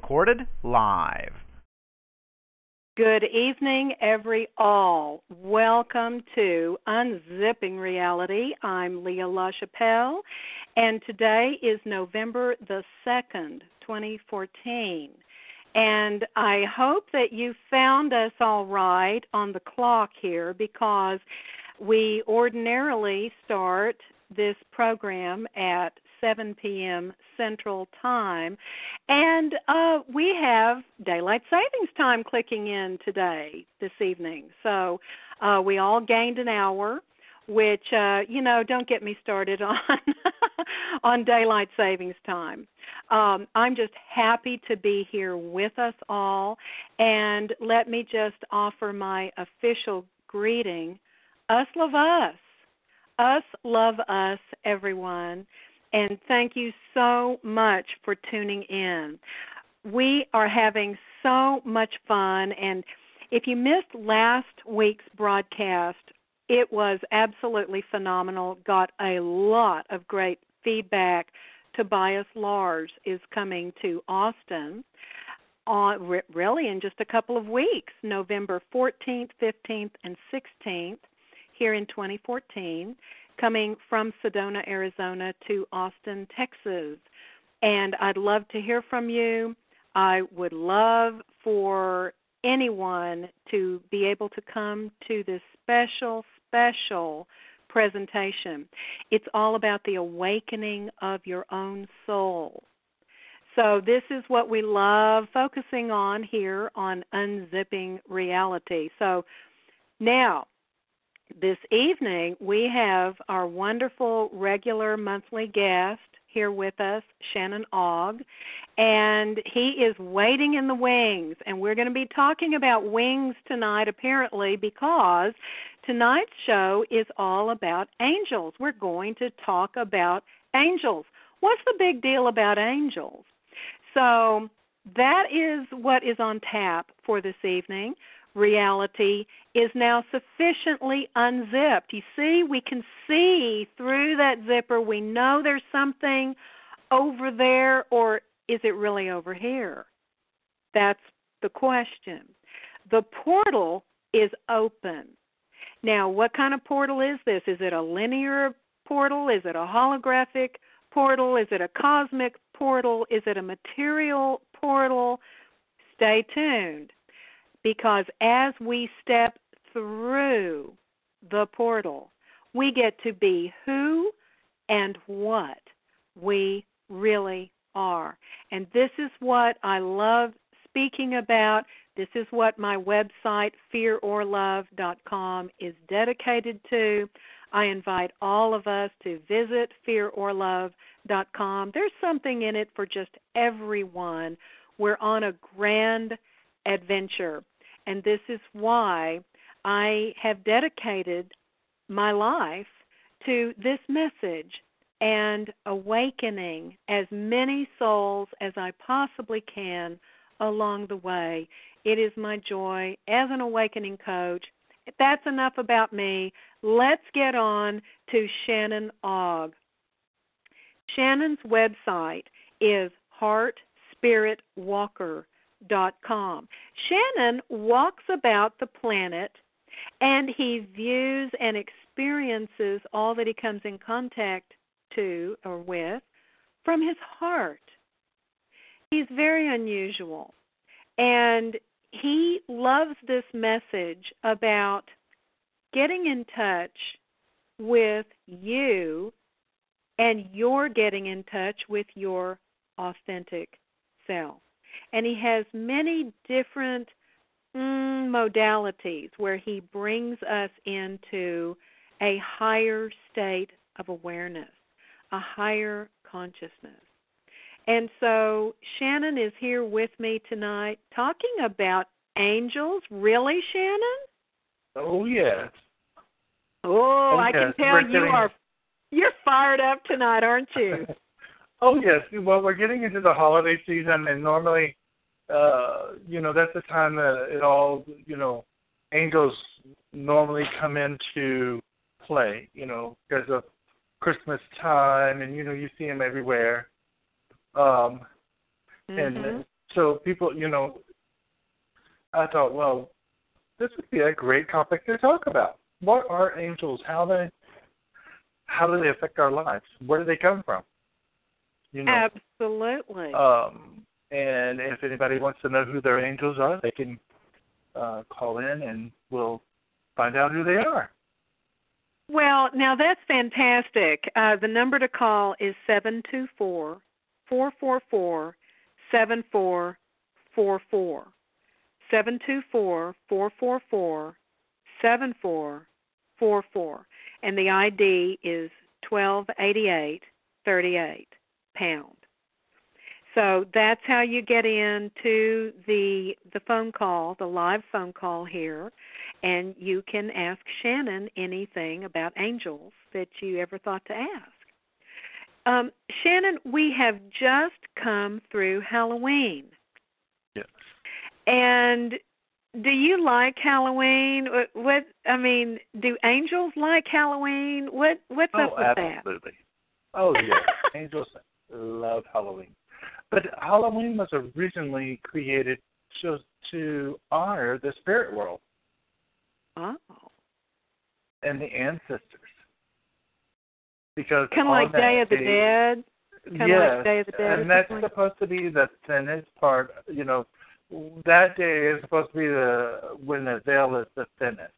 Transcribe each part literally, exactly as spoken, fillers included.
recorded live. Good evening, every all. Welcome to Unzipping Reality. I'm Leah LaChapelle, and today is November the second, twenty fourteen. And I hope that you found us all right on the clock here, because we ordinarily start this program at seven p.m. Central Time, and uh, we have Daylight Savings Time clicking in today, this evening. So uh, we all gained an hour, which, uh, you know, don't get me started on on Daylight Savings Time. Um, I'm just happy to be here with us all, and let me just offer my official greeting. Us love us. Us love us, everyone. And thank you so much for tuning in. We are having so much fun, and if you missed last week's broadcast, it was absolutely phenomenal. Got a lot of great feedback. Tobias Lars is coming to Austin on, really in just a couple of weeks, November fourteenth, fifteenth, and sixteenth here in twenty fourteen. Coming from Sedona, Arizona to Austin, Texas. And I'd love to hear from you. I would love for anyone to be able to come to this special, special presentation. It's all about the awakening of your own soul. So this is what we love focusing on here on Unzipping Reality. So now, this evening, we have our wonderful regular monthly guest here with us, Shannon Ogg, and he is waiting in the wings. And we're going to be talking about wings tonight, apparently, because tonight's show is all about angels. We're going to talk about angels. What's the big deal about angels? So that is what is on tap for this evening. Reality is now sufficiently unzipped. You see, we can see through that zipper. We know there's something over there, or is it really over here? That's the question. The portal is open. Now, what kind of portal is this? Is it a linear portal? Is it a holographic portal? Is it a cosmic portal? Is it a material portal? Stay tuned. Because as we step through the portal, we get to be who and what we really are. And this is what I love speaking about. This is what my website, fear or love dot com, is dedicated to. I invite all of us to visit fear or love dot com. There's something in it for just everyone. We're on a grand adventure. And this is why I have dedicated my life to this message and awakening as many souls as I possibly can along the way. It is my joy as an awakening coach. That's enough about me. Let's get on to Shannon Ogg. Shannon's website is heart spirit walker dot com. Shannon walks about the planet, and he views and experiences all that he comes in contact to or with from his heart. He's very unusual, and he loves this message about getting in touch with you, and you're getting in touch with your authentic self. And he has many different mm, modalities where he brings us into a higher state of awareness, a higher consciousness. And so Shannon is here with me tonight talking about angels. Really, Shannon? Oh, yes. Oh, oh I yes. can tell We're you getting... are you're fired up tonight, aren't you? Oh, yes. Well, we're getting into the holiday season, and normally, uh, you know, that's the time that it all, you know, angels normally come into play, you know, because of Christmas time, and, you know, you see them everywhere. Um, mm-hmm. And So people, you know, I thought, well, this would be a great topic to talk about. What are angels? How they how do they affect our lives? Where do they come from? You know, absolutely. Um, and if anybody wants to know who their angels are, they can uh, call in, and we'll find out who they are. Well, now that's fantastic. Uh, the number to call is seven two four, four four four, seven four four four. seven two four, four four four, seven four four four. And the I D is twelve eighty-eight thirty-eight, pound. So that's how you get into the the phone call, the live phone call here, and you can ask Shannon anything about angels that you ever thought to ask. Um, Shannon, we have just come through Halloween. Yes. And do you like Halloween? What, what I mean, do angels like Halloween? What what's oh, up with absolutely. that? Absolutely. Oh, yes. Angels love Halloween. But Halloween was originally created just to honor the spirit world. Oh. And the ancestors. Because kind of like Day of the day, Dead? Kind of yes, like Day of the Dead? And that's supposed to be the thinnest part, you know, that day is supposed to be the when the veil is the thinnest.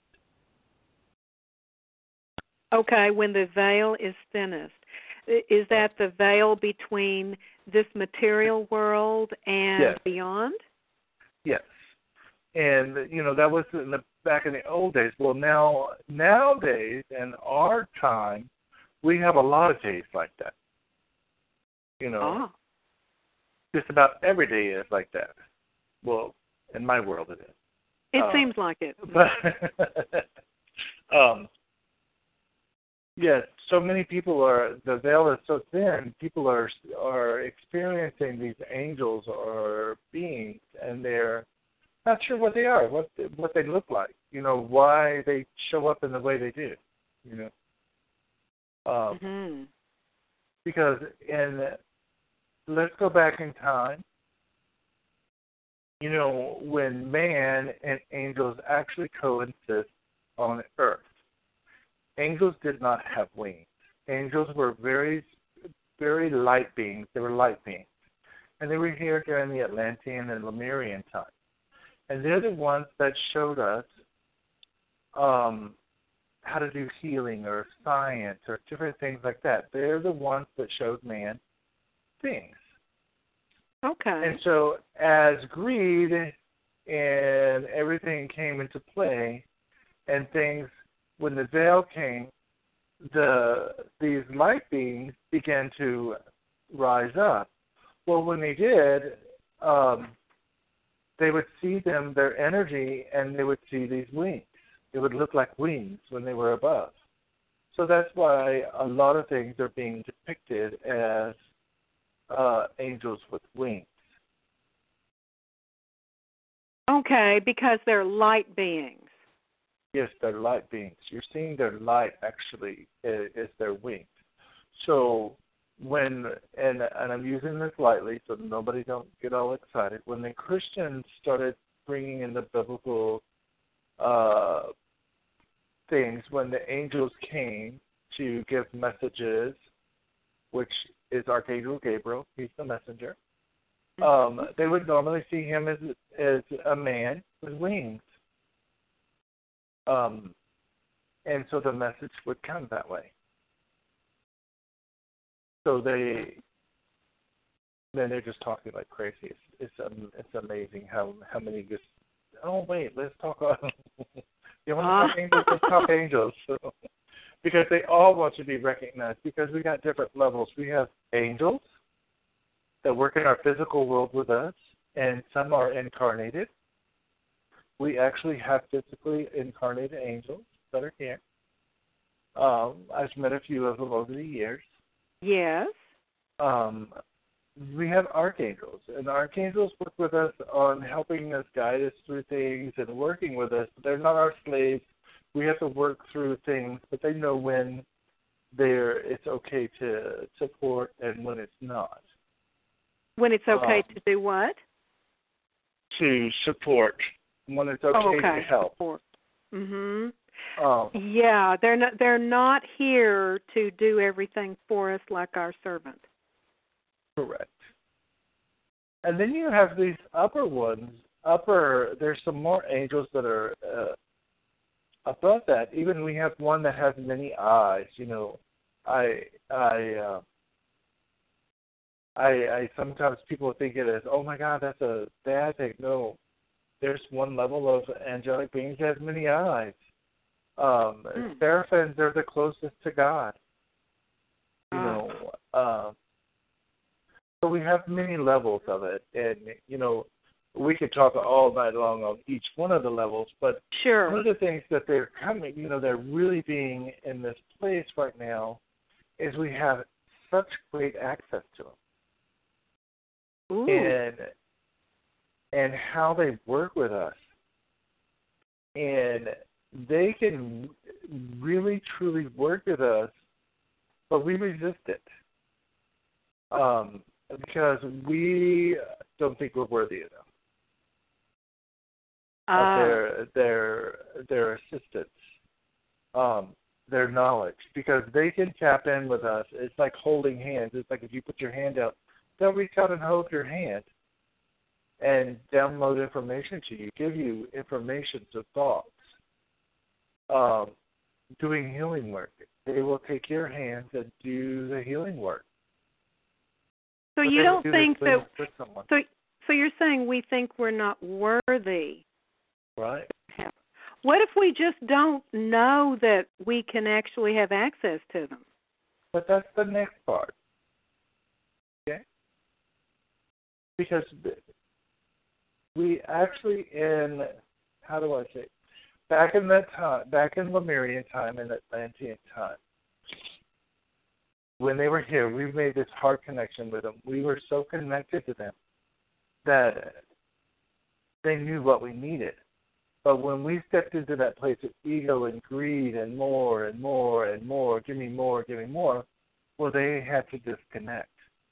Okay, when the veil is thinnest. Is that the veil between this material world and yes. beyond? Yes. And, you know, that was in the, back in the old days. Well, now, nowadays, in our time, we have a lot of days like that. You know, oh. just about every day is like that. Well, in my world it is. It um, seems like it. But, um, yes, so many people are, the veil is so thin, people are are experiencing these angels or beings, and they're not sure what they are, what what they look like, you know, why they show up in the way they do, you know. Um, mm-hmm. Because in, let's go back in time, you know, when man and angels actually coexist on earth. Angels did not have wings. Angels were very, very light beings. They were light beings. And they were here during the Atlantean and Lemurian time. And they're the ones that showed us um, how to do healing or science or different things like that. They're the ones that showed man things. Okay. And so as greed and everything came into play and things, when the veil came, the these light beings began to rise up. Well, when they did, um, they would see them, their energy, and they would see these wings. It would look like wings when they were above. So that's why a lot of things are being depicted as uh, angels with wings. Okay, because they're light beings. Yes, they're light beings. You're seeing their light actually is, is their wings. So when, and, and I'm using this lightly so nobody don't get all excited, when the Christians started bringing in the biblical uh, things, when the angels came to give messages, which is Archangel Gabriel, he's the messenger, um, they would normally see him as as a man with wings. Um, and so the message would come that way. So they, then they're just talking like crazy. It's it's, um, it's amazing how, how many just, oh, wait, let's talk about, you want to talk angels? Let's talk angels. So, because they all want to be recognized, because we got different levels. We have angels that work in our physical world with us, and some are incarnated. We actually have physically incarnated angels that are here. Um, I've met a few of them over the years. Yes. Um, we have archangels, and archangels work with us on helping us, guide us through things, and working with us. They're not our slaves. We have to work through things, but they know when they're, it's okay to support and when it's not. When it's okay um, to do what? to support, when it's okay, oh, okay. to help. Support. Mhm. Um, yeah, they're not they're not here to do everything for us like our servant. Correct. And then you have these upper ones. Upper, there's some more angels that are uh, above that. Even we have one that has many eyes. You know, I, I, uh, I, I sometimes people think it is, oh my God, that's a bad thing. No, there's one level of angelic beings that has many eyes. Um, mm. Seraphins are the closest to God. You ah. know, uh, so we have many levels of it, and you know, we could talk all night long on each one of the levels. But sure. one of the things that they're coming, you know, they're really being in this place right now, is we have such great access to them, Ooh. and and how they work with us, and they can really truly work with us, but we resist it. Um, because we don't think we're worthy enough ah. of their their their assistance, um, their knowledge, because they can tap in with us. It's like holding hands. It's like if you put your hand out, they'll reach out and hold your hand and download information to you, give you information to thoughts. Um, doing healing work, they will take your hands and do the healing work. So you don't think that, so, so you're saying we think we're not worthy. Right. What if we just don't know that we can actually have access to them? But that's the next part. Okay? Because we actually in, how do I say, back in that time, back in Lemurian time and Atlantean time, when they were here, we made this heart connection with them. We were so connected to them that they knew what we needed. But when we stepped into that place of ego and greed and more and more and more, give me more, give me more, well, they had to disconnect.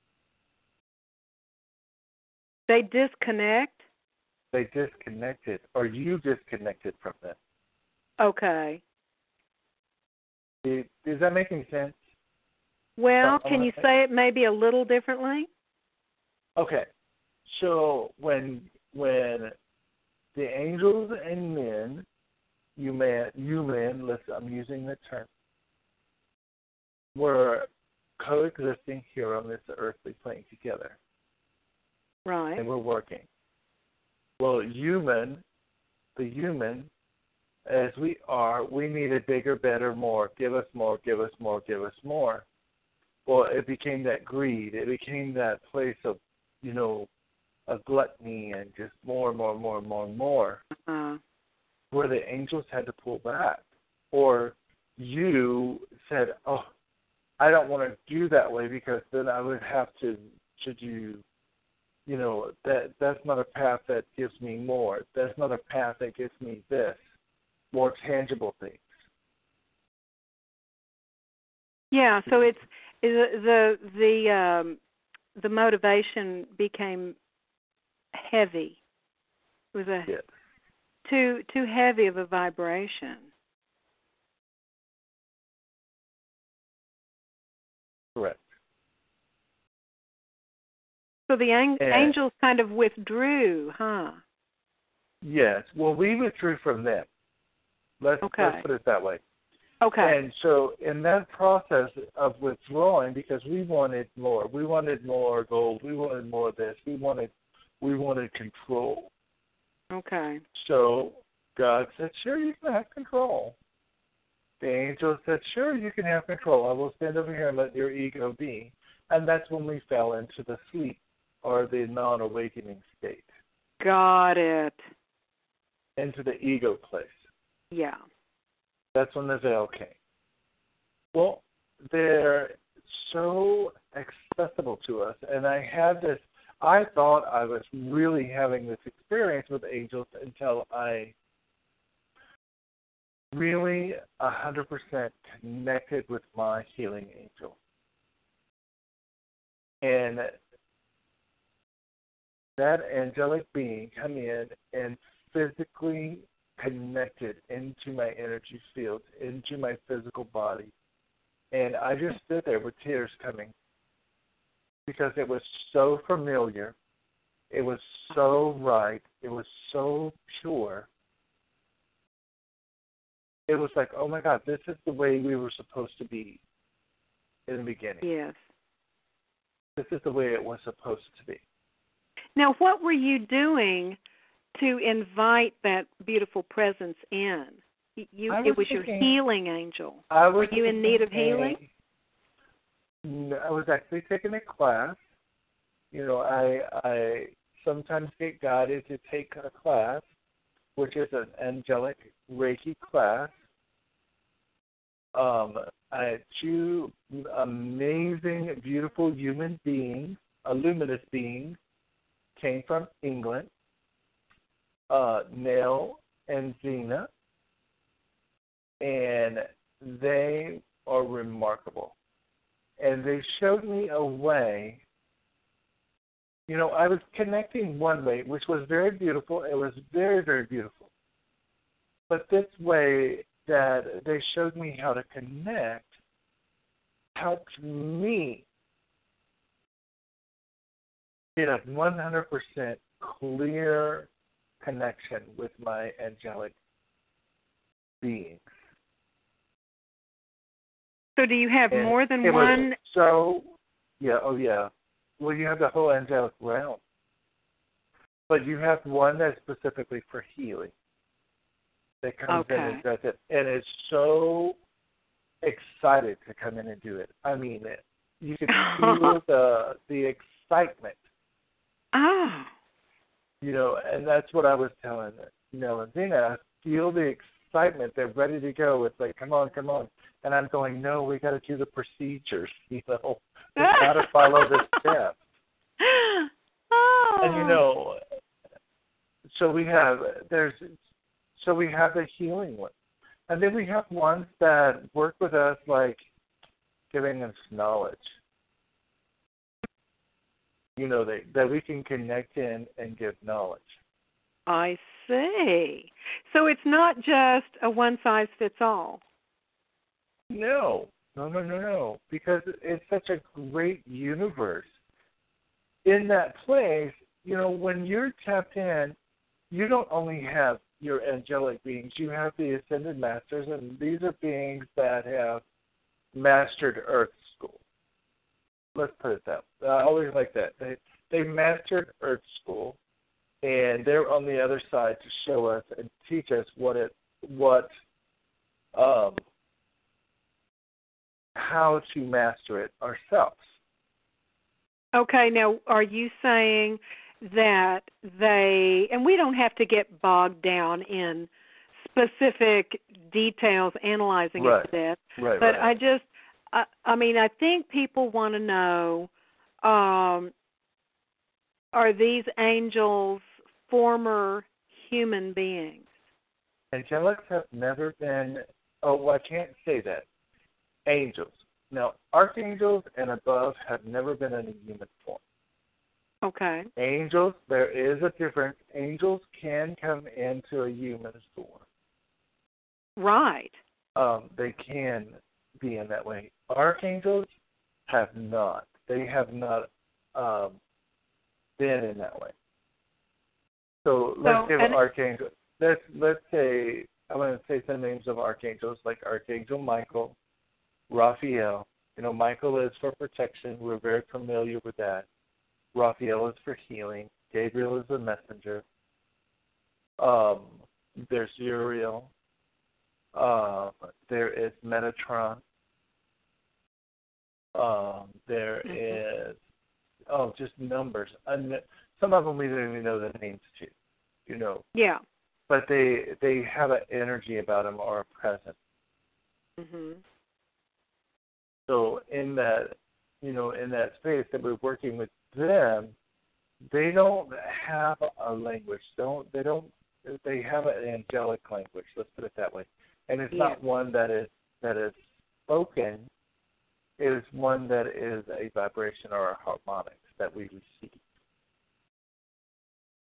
They disconnect? They disconnected, or you disconnected from them. Okay. Is, is that making sense? Well, can you say it maybe a little differently? Okay. So when when the angels and men, you man, you men, listen, I'm using the term, were coexisting here on this earthly plane together. Right. And we're working. Well, human, the human, as we are, we needed bigger, better, more. Give us more, give us more, give us more. Well, it became that greed. It became that place of, you know, a gluttony and just more and more and more and more and more, uh-huh. where the angels had to pull back. Or you said, oh, I don't want to do that way because then I would have to, to do, you know, that that's not a path that gives me more. That's not a path that gives me this, more tangible things. Yeah, so it's the the the, um, the motivation became heavy. It was a yes. too too heavy of a vibration. Correct. So the ang- and, angels kind of withdrew, huh? Yes. Well, we withdrew from them. Let's, okay. let's put it that way. Okay. And so in that process of withdrawing, because we wanted more, we wanted more gold, we wanted more of this, we wanted, we wanted control. Okay. So God said, sure, you can have control. The angel said, sure, you can have control. I will stand over here and let your ego be. And that's when we fell into the sleep or the non-awakening state. Got it. Into the ego place. Yeah. That's when the veil came. Well, they're so accessible to us. And I had this, I thought I was really having this experience with angels until I really one hundred percent connected with my healing angel. And that angelic being come in and physically connected into my energy field, into my physical body. And I just stood there with tears coming because it was so familiar. It was so right. It was so pure. It was like, oh, my God, this is the way we were supposed to be in the beginning. Yes. This is the way it was supposed to be. Now, what were you doing to invite that beautiful presence in? You, was it was thinking, your healing angel. I was were you in need of healing? A, I was actually taking a class. You know, I I sometimes get guided to take a class, which is an angelic Reiki class. Um, I had two amazing, beautiful human beings, a luminous being, came from England, uh, Nell and Zena, and they are remarkable. And they showed me a way. You know, I was connecting one way, which was very beautiful. It was very, very beautiful. But this way that they showed me how to connect helped me get a one hundred percent clear connection with my angelic beings. So do you have And more than it one? Was so, yeah, oh yeah. Well, you have the whole angelic realm. But you have one that's specifically for healing that comes Okay. in and does it. And it's so excited to come in and do it. I mean, it, you can feel the the excitement. Oh. You know, and that's what I was telling Nell and Zena. I feel the excitement. They're ready to go. It's like, come on, come on. And I'm going, no, we got to do the procedures. You know, we got to follow the steps. Oh. And you know, so we have there's so we have the healing one, and then we have ones that work with us, like giving us knowledge. You know, that that we can connect in and give knowledge. I see. So it's not just a one size fits all. No, no, no, no, no, because it's such a great universe. In that place, you know, when you're tapped in, you don't only have your angelic beings, you have the ascended masters, and these are beings that have mastered Earth School. Let's put it that way. I always like that. They they mastered Earth School, and they're on the other side to show us and teach us what it what um how to master it ourselves. Okay, now are you saying that they, and we don't have to get bogged down in specific details analyzing Right. it to death, Right, but right. I just, I, I mean, I think people want to know, um, are these angels former human beings? Angelics have never been, oh, well, I can't say that. Angels. Now, archangels and above have never been in a human form. Okay. Angels, there is a difference. Angels can come into a human's form. Right. Um, they can be in that way. Archangels have not. They have not um, been in that way. So let's So, give and, archangel. Let's let's say I'm going to say some names of archangels, like Archangel Michael, Raphael. You know, Michael is for protection. We're very familiar with that. Raphael is for healing. Gabriel is a messenger. Um, there's Uriel. Uh, there is Metatron. Um, there mm-hmm. is, oh, just numbers. And some of them we don't even know the names to, you know. Yeah. But they they have an energy about them or a presence. Mm-hmm. So in that, you know, in that space that we're working with them, they don't have a language. Don't they don't they have an angelic language, let's put it that way. And it's yeah. not one that is that is spoken. It is one that is a vibration or a harmonics that we receive.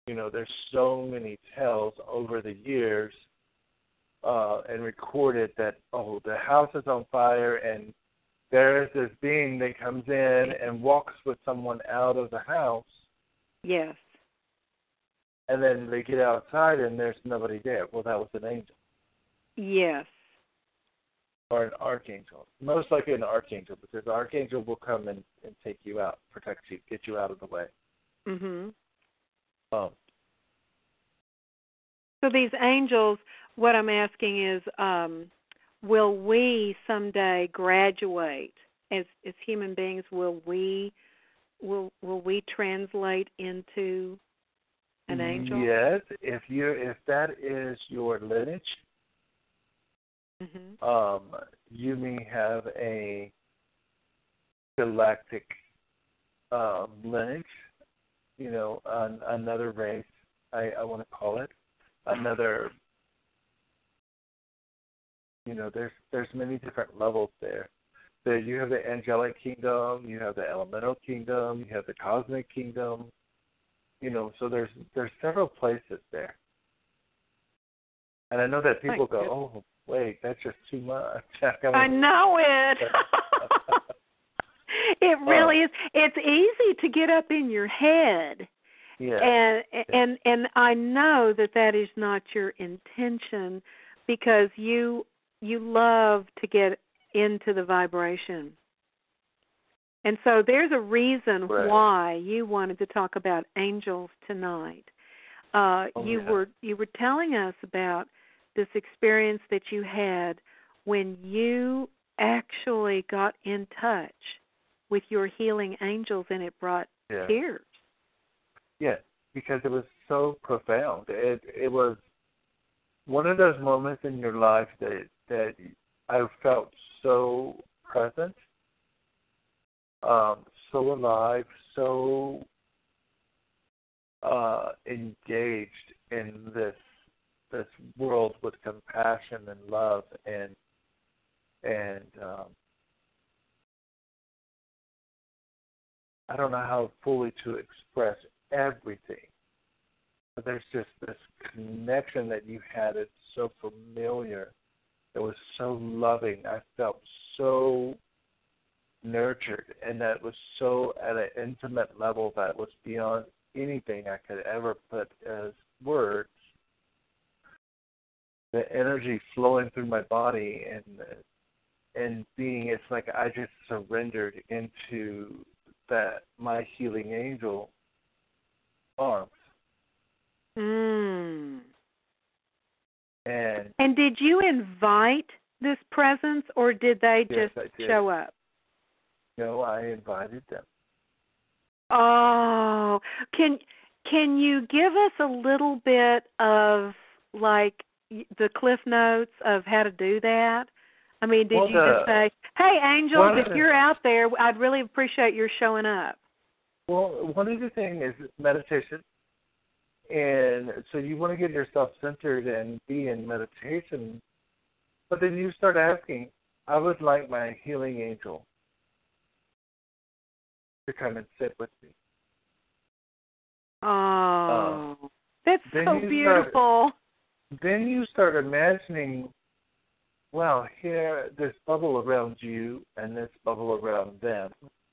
you know, there's so many tales over the years uh, and recorded that, oh, the house is on fire and there is this being that comes in and walks with someone out of the house. Yes. And then they get outside and there's nobody there. Well, that was an angel. Yes. Or an archangel. Most likely an archangel, because the archangel will come and, and take you out, protect you, get you out of the way. Mhm. Um, so these angels, what I'm asking is, um, will we someday graduate as as human beings? Will we will will we translate into an angel? Yes, if you if that is your lineage, Mm-hmm. um, you may have a galactic um, lineage. You know, an, another race. I, I want to call it another. You know, there's there's many different levels there. There you have the angelic kingdom, you have the elemental kingdom, you have the cosmic kingdom. You know, so there's there's several places there. And I know that people go, oh, wait, that's just too much. I know it. It really is. It's easy to get up in your head. Yeah. And yeah. and and I know that that is not your intention, because you you love to get into the vibration. And so there's a reason right. why you wanted to talk about angels tonight. Uh, oh, you yeah. were you were telling us about this experience that you had when you actually got in touch with your healing angels, and it brought yeah. tears. Yeah, because it was so profound. It it was one of those moments in your life that that I felt so present, um, so alive, so uh, engaged in this this world with compassion and love and and um, I don't know how fully to express everything, but there's just this connection that you had. It's so familiar. It was so loving. I felt so nurtured, and that was so at an intimate level that was beyond anything I could ever put as words. The energy flowing through my body and and being, it's like I just surrendered into that my healing angel arms. Mm. And and did you invite this presence, or did they yes, just I did. show up? No, I invited them. Oh, can can you give us a little bit of like the cliff notes of how to do that? I mean, did well, you the, just say, "Hey, angels, if the, you're out there, I'd really appreciate your showing up"? Well, one of the things is meditation. And so you want to get yourself centered and be in meditation. But then you start asking, I would like my healing angel to come and sit with me. Oh, uh, that's so beautiful. Start, then you start imagining, well, here, this bubble around you and this bubble around them.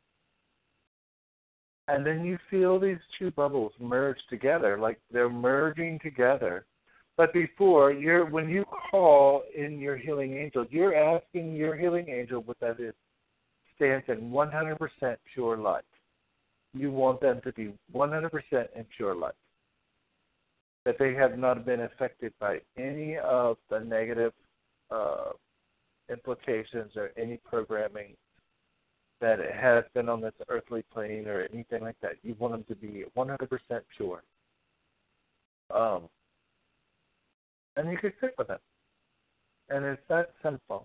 And then you feel these two bubbles merge together, like they're merging together. But before, you're when you call in your healing angel, you're asking your healing angel what that is. Stands in one hundred percent pure light. You want them to be one hundred percent in pure light. That they have not been affected by any of the negative uh, implications or any programming that it has been on this earthly plane or anything like that. You want them to be one hundred percent pure. Um, and you can sit with them. And it's that simple.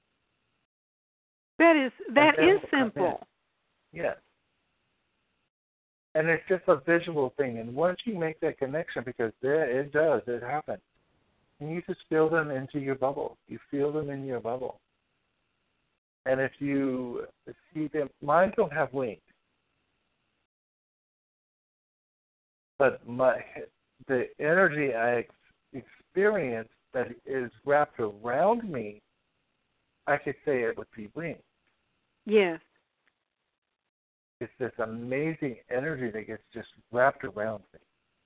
That is, that is simple. Yes. And it's just a visual thing. And once you make that connection, because there it does, it happens, and you just feel them into your bubble. You feel them in your bubble. And if you see them, mine don't have wings. but my the energy I ex- experience that is wrapped around me, I could say it would be wings. Yes. It's this amazing energy that gets just wrapped around me.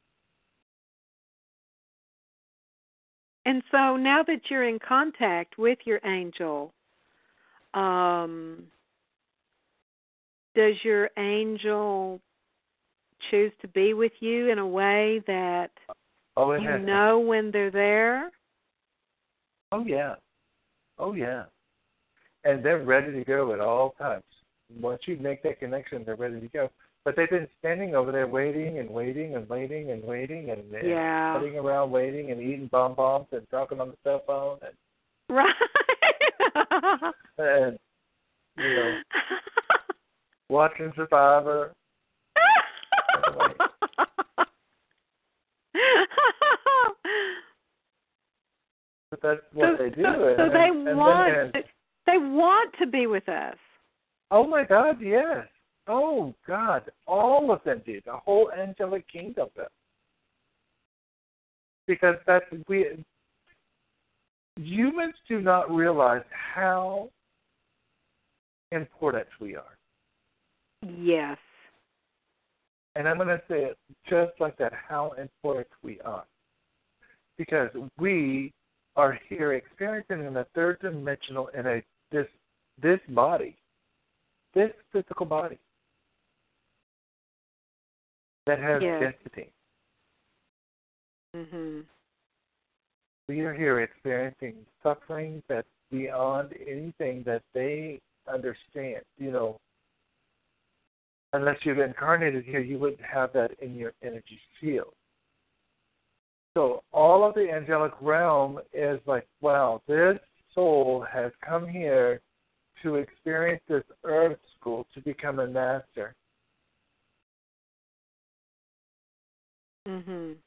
And so now that you're in contact with your angel, um, does your angel choose to be with you in a way that oh, it you has, know when they're there? Oh, yeah. Oh, yeah. And they're ready to go at all times. Once you make that connection, they're ready to go. But they've been standing over there waiting and waiting and waiting and waiting and, and yeah. sitting around waiting and eating bonbons and talking on the cell phone. And, right. and, you know, watching Survivor. Anyway. But that's what so, they do. So, and, so they and, want and then, they want to be with us. Oh, my God, yes. Oh, God. All of them do. The whole angelic kingdom does. Because that's, we, humans do not realize how important we are. Yes. And I'm going to say it just like that, how important we are. Because we are here experiencing in a third dimensional, in a this this body, this physical body that has yes. density. Mm-hmm. We are here experiencing suffering that's beyond anything that they understand. You know, unless you've incarnated here, you wouldn't have that in your energy field. So all of the angelic realm is like, wow, this soul has come here to experience this earth school to become a master. Mm-hmm.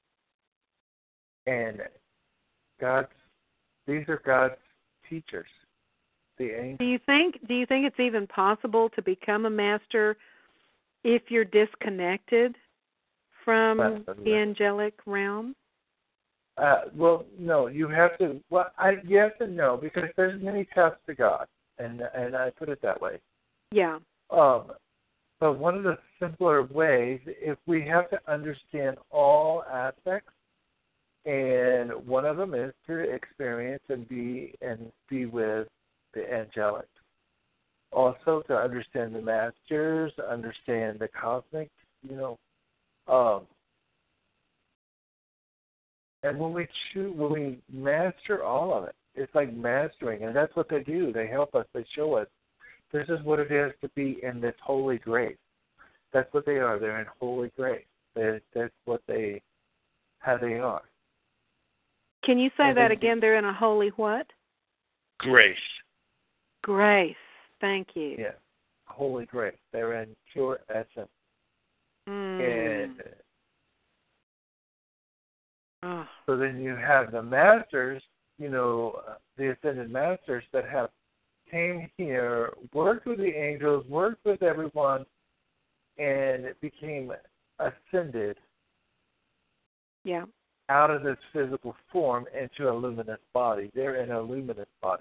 And God's, these are God's teachers, the angels. Do you think? Do you think it's even possible to become a master if you're disconnected from Absolutely. the angelic realm? Uh, well, no, you have to. Well, I yes and no, because there's many paths to God, and and I put it that way. Yeah. Um, but one of the simpler ways, if we have to understand all aspects, and one of them is to experience and be and be with the angelic. Also, to understand the masters, understand the cosmic, you know. Um, And when we choose, when we master all of it, it's like mastering, and that's what they do. They help us. They show us this is what it is to be in this holy grace. That's what they are. They're in holy grace. They're, that's what they, how they are. Can you say and that they, again? They're in a holy what? Grace. Grace. Thank you. Yeah, holy grace. They're in pure essence. Mm. And oh. so then you have the masters, you know, the ascended masters that have came here, worked with the angels, worked with everyone, and it became ascended Yeah. out of this physical form into a luminous body. They're in a luminous body.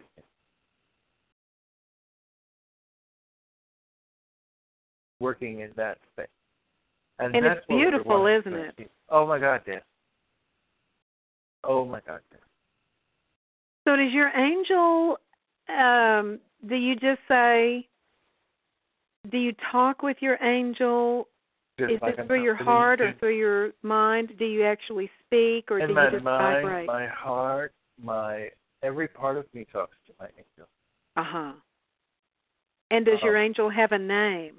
Working in that space. And, and that's it's beautiful, isn't it? See. Oh, my God, yes. Oh, my God, yes. So does your angel, um, do you just say, do you talk with your angel? Just Is like it through your heart or through your mind? Do you actually speak, or in do my you just mind, vibrate? my heart, my every part of me talks to my angel. Uh-huh. And does uh-huh. your angel have a name?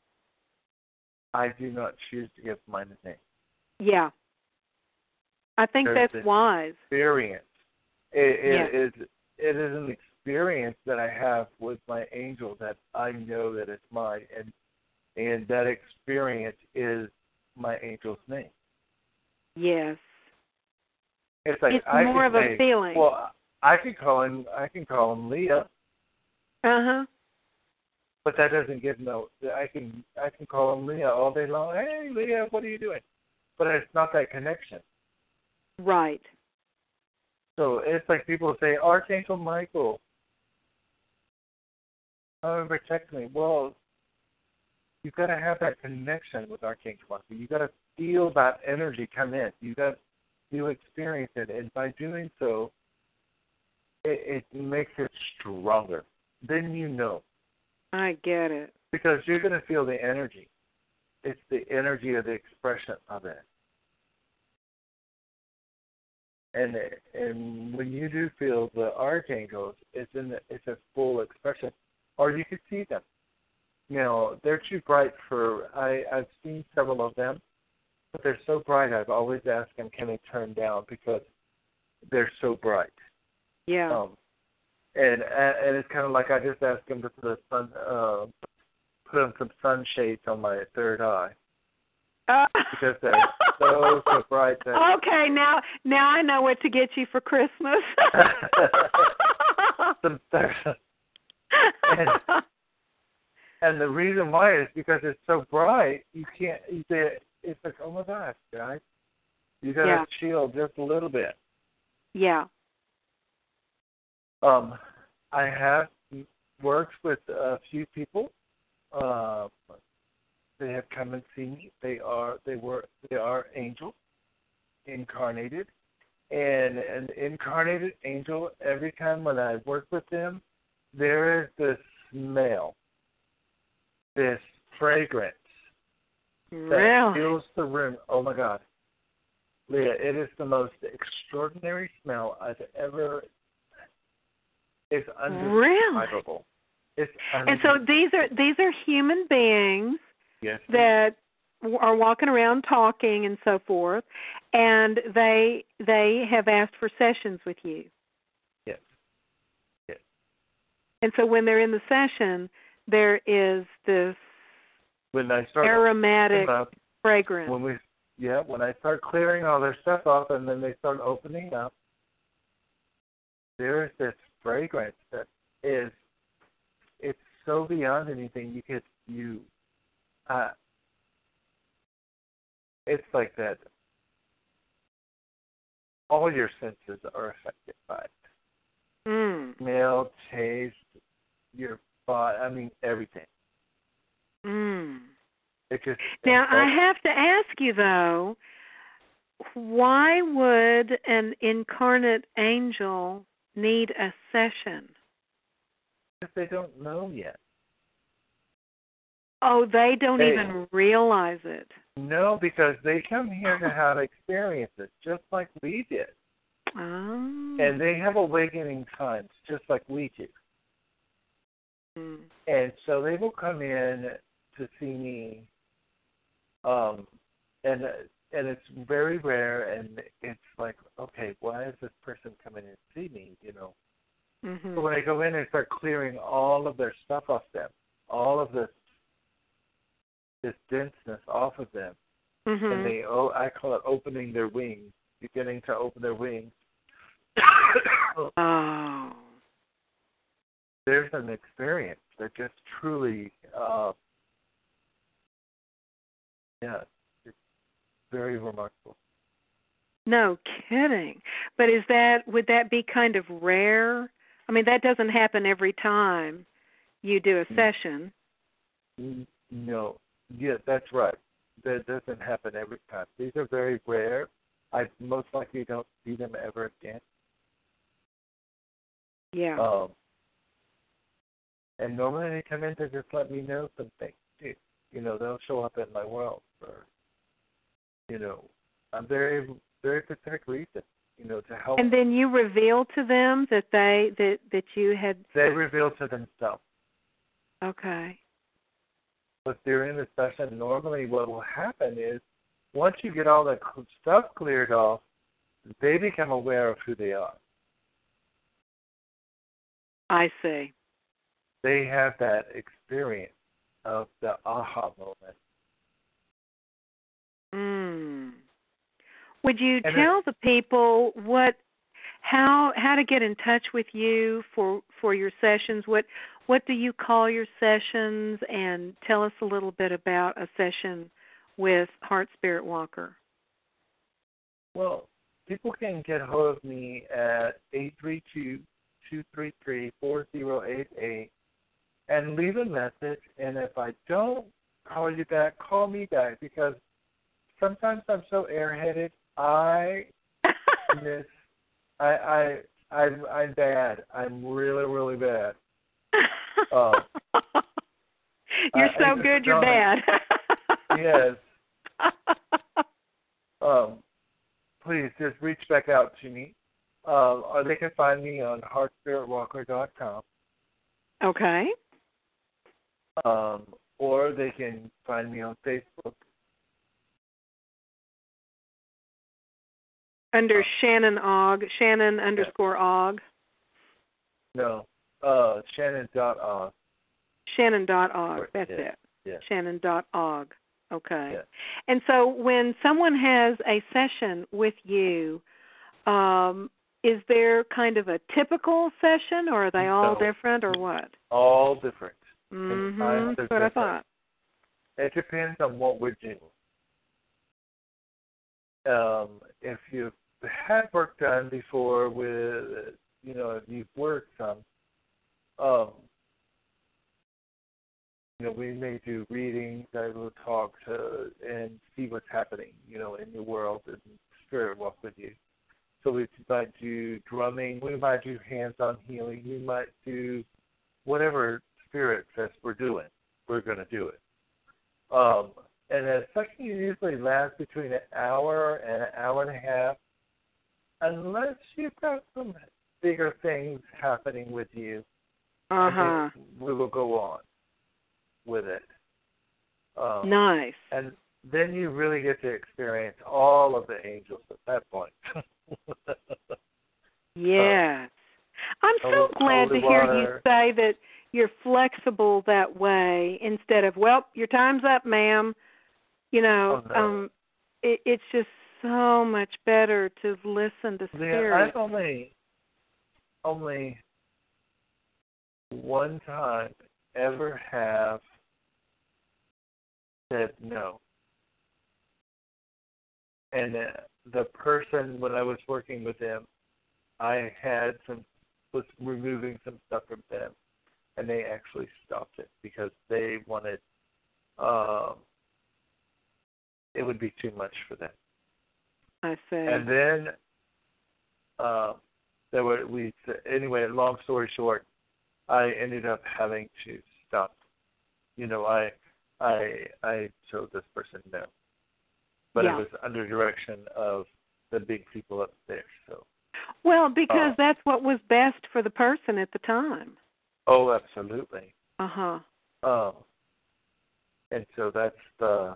I do not choose to give mine a name. Yeah. I think There's that's wise. Experience. It, it, yeah. is, it is an experience that I have with my angel that I know that it's mine, and and that experience is my angel's name. Yes. It's like it's I more can of say, a feeling. Well, I can call him. I can call him Leah. Uh huh. But that doesn't give no. I can I can call him Leah all day long. Hey, Leah, what are you doing? but it's not that connection. Right. So it's like people say, Archangel Michael, oh, protect me. Well, you've got to have that connection with Archangel Michael. You've got to feel that energy come in. You've got to experience it. And by doing so, it, it makes it stronger. Then you know. I get it. Because you're going to feel the energy. It's the energy of the expression of it. And and when you do feel the archangels, it's in the, it's a full expression, or you can see them. You know, they're too bright for. I I've seen several of them, but they're so bright. I've always asked them, can they turn down because they're so bright. Yeah. Um, and and it's kind of like I just asked them to put a sun, uh, put on some sunshades on my third eye. Uh, because they're so, so bright. That okay, now now I know what to get you for Christmas. Some and, and the reason why is because it's so bright, you can't. You say, it's like, oh my gosh, guys, you got to yeah. shield just a little bit. Yeah. Um, I have worked with a few people. Uh, They have come and seen me. They are they were they are angels, incarnated, and an incarnated angel. Every time when I work with them, there is this smell, this fragrance really? that fills the room. Oh my God, Leah! It is the most extraordinary smell I've ever. It's undescribable. Really? It's undescribable. And so these are these are human beings. Yes. That are walking around talking and so forth, and they they have asked for sessions with you. Yes. Yes. And so when they're in the session, there is this when I start aromatic up, fragrance. When we, yeah, when I start clearing all their stuff off, and then they start opening up, there is this fragrance that is, it's so beyond anything you could you. Uh, it's like that. All your senses are affected by it. Mm. Smell, taste, your body. I mean, everything. Mm. It just. Now I have to ask you though, why would an incarnate angel need a session? Because they don't know yet. Oh, they don't they, even realize it. No, because they come here to have experiences, just like we did. Oh. And they have awakening times, just like we do. Mm. And so they will come in to see me, um, and and it's very rare, and it's like, okay, why is this person coming in to see me, you know? Mm-hmm. So when I go in and start clearing all of their stuff off them, all of this this denseness off of them, mm-hmm. and they, oh, I call it opening their wings, beginning to open their wings. Oh. There's an experience that just truly, uh, yeah, it's very remarkable. No kidding. But is that, would that be kind of rare? I mean, that doesn't happen every time you do a session. No. Yeah, that's right. That doesn't happen every time. These are very rare. I most likely don't see them ever again. Yeah. Um, and normally they come in to just let me know some things too. You know, they'll show up in my world for, you know, a very, very specific reason, you know, to help. And then you reveal to them that they, that, that you had... They reveal to themselves. Okay. But during the session, normally what will happen is once you get all the stuff cleared off, they become aware of who they are. I see. They have that experience of the aha moment. Mm. Would you and tell the people what, how, how to get in touch with you for for your sessions? What what do you call your sessions? And tell us a little bit about a session with Heart Spirit Walker. Well, people can get hold of me at eight three two, two three three, four zero eight eight and leave a message. And if I don't call you back, call me back, because sometimes I'm so airheaded. I miss. I I I'm, I'm bad. I'm really really bad. Uh, you're I, so I good. You're bad. Yes. Um, please just reach back out to me. Uh, or they can find me on heart spirit walker dot com. Okay. Um, or they can find me on Facebook. Under uh, Shannon Ogg, Shannon underscore Ogg. No, uh, Shannon dot Ogg. Shannon dot Ogg. That's yeah. it. Yeah. Shannon dot Ogg. Okay. Yeah. And so when someone has a session with you, um, is there kind of a typical session, or are they all No. different, or what? All different. Mm-hmm. That's what I thought. It depends on what we're doing. Um, if you've had work done before with, you know, if you've worked some, um, you know, we may do readings. I will talk to and see what's happening, you know, in your world and spirit walk with you. So we might do drumming. We might do hands-on healing. We might do whatever spirit says we're doing. We're going to do it. Um, and a session usually lasts between an hour and an hour and a half, unless you've got some bigger things happening with you. Uh-huh. We will go on with it. Um, nice. And then you really get to experience all of the angels at that point. Yes. I'm so Holy, glad holy to hear water. you say that you're flexible that way instead of, well, your time's up, ma'am. You know, oh, no. um, it, it's just so much better to listen to spirit. Yeah, I've only, only one time ever have said no. And uh, the person, when I was working with them, I had some, was removing some stuff from them, and they actually stopped it because they wanted, um, it would be too much for them. I see. And then uh, there were, we, anyway, long story short, I ended up having to stop. You know, I, I, I told this person no. But yeah. it was under direction of the big people upstairs. So. Well, because uh, that's what was best for the person at the time. Oh, absolutely. Uh-huh. Um, and so that's the,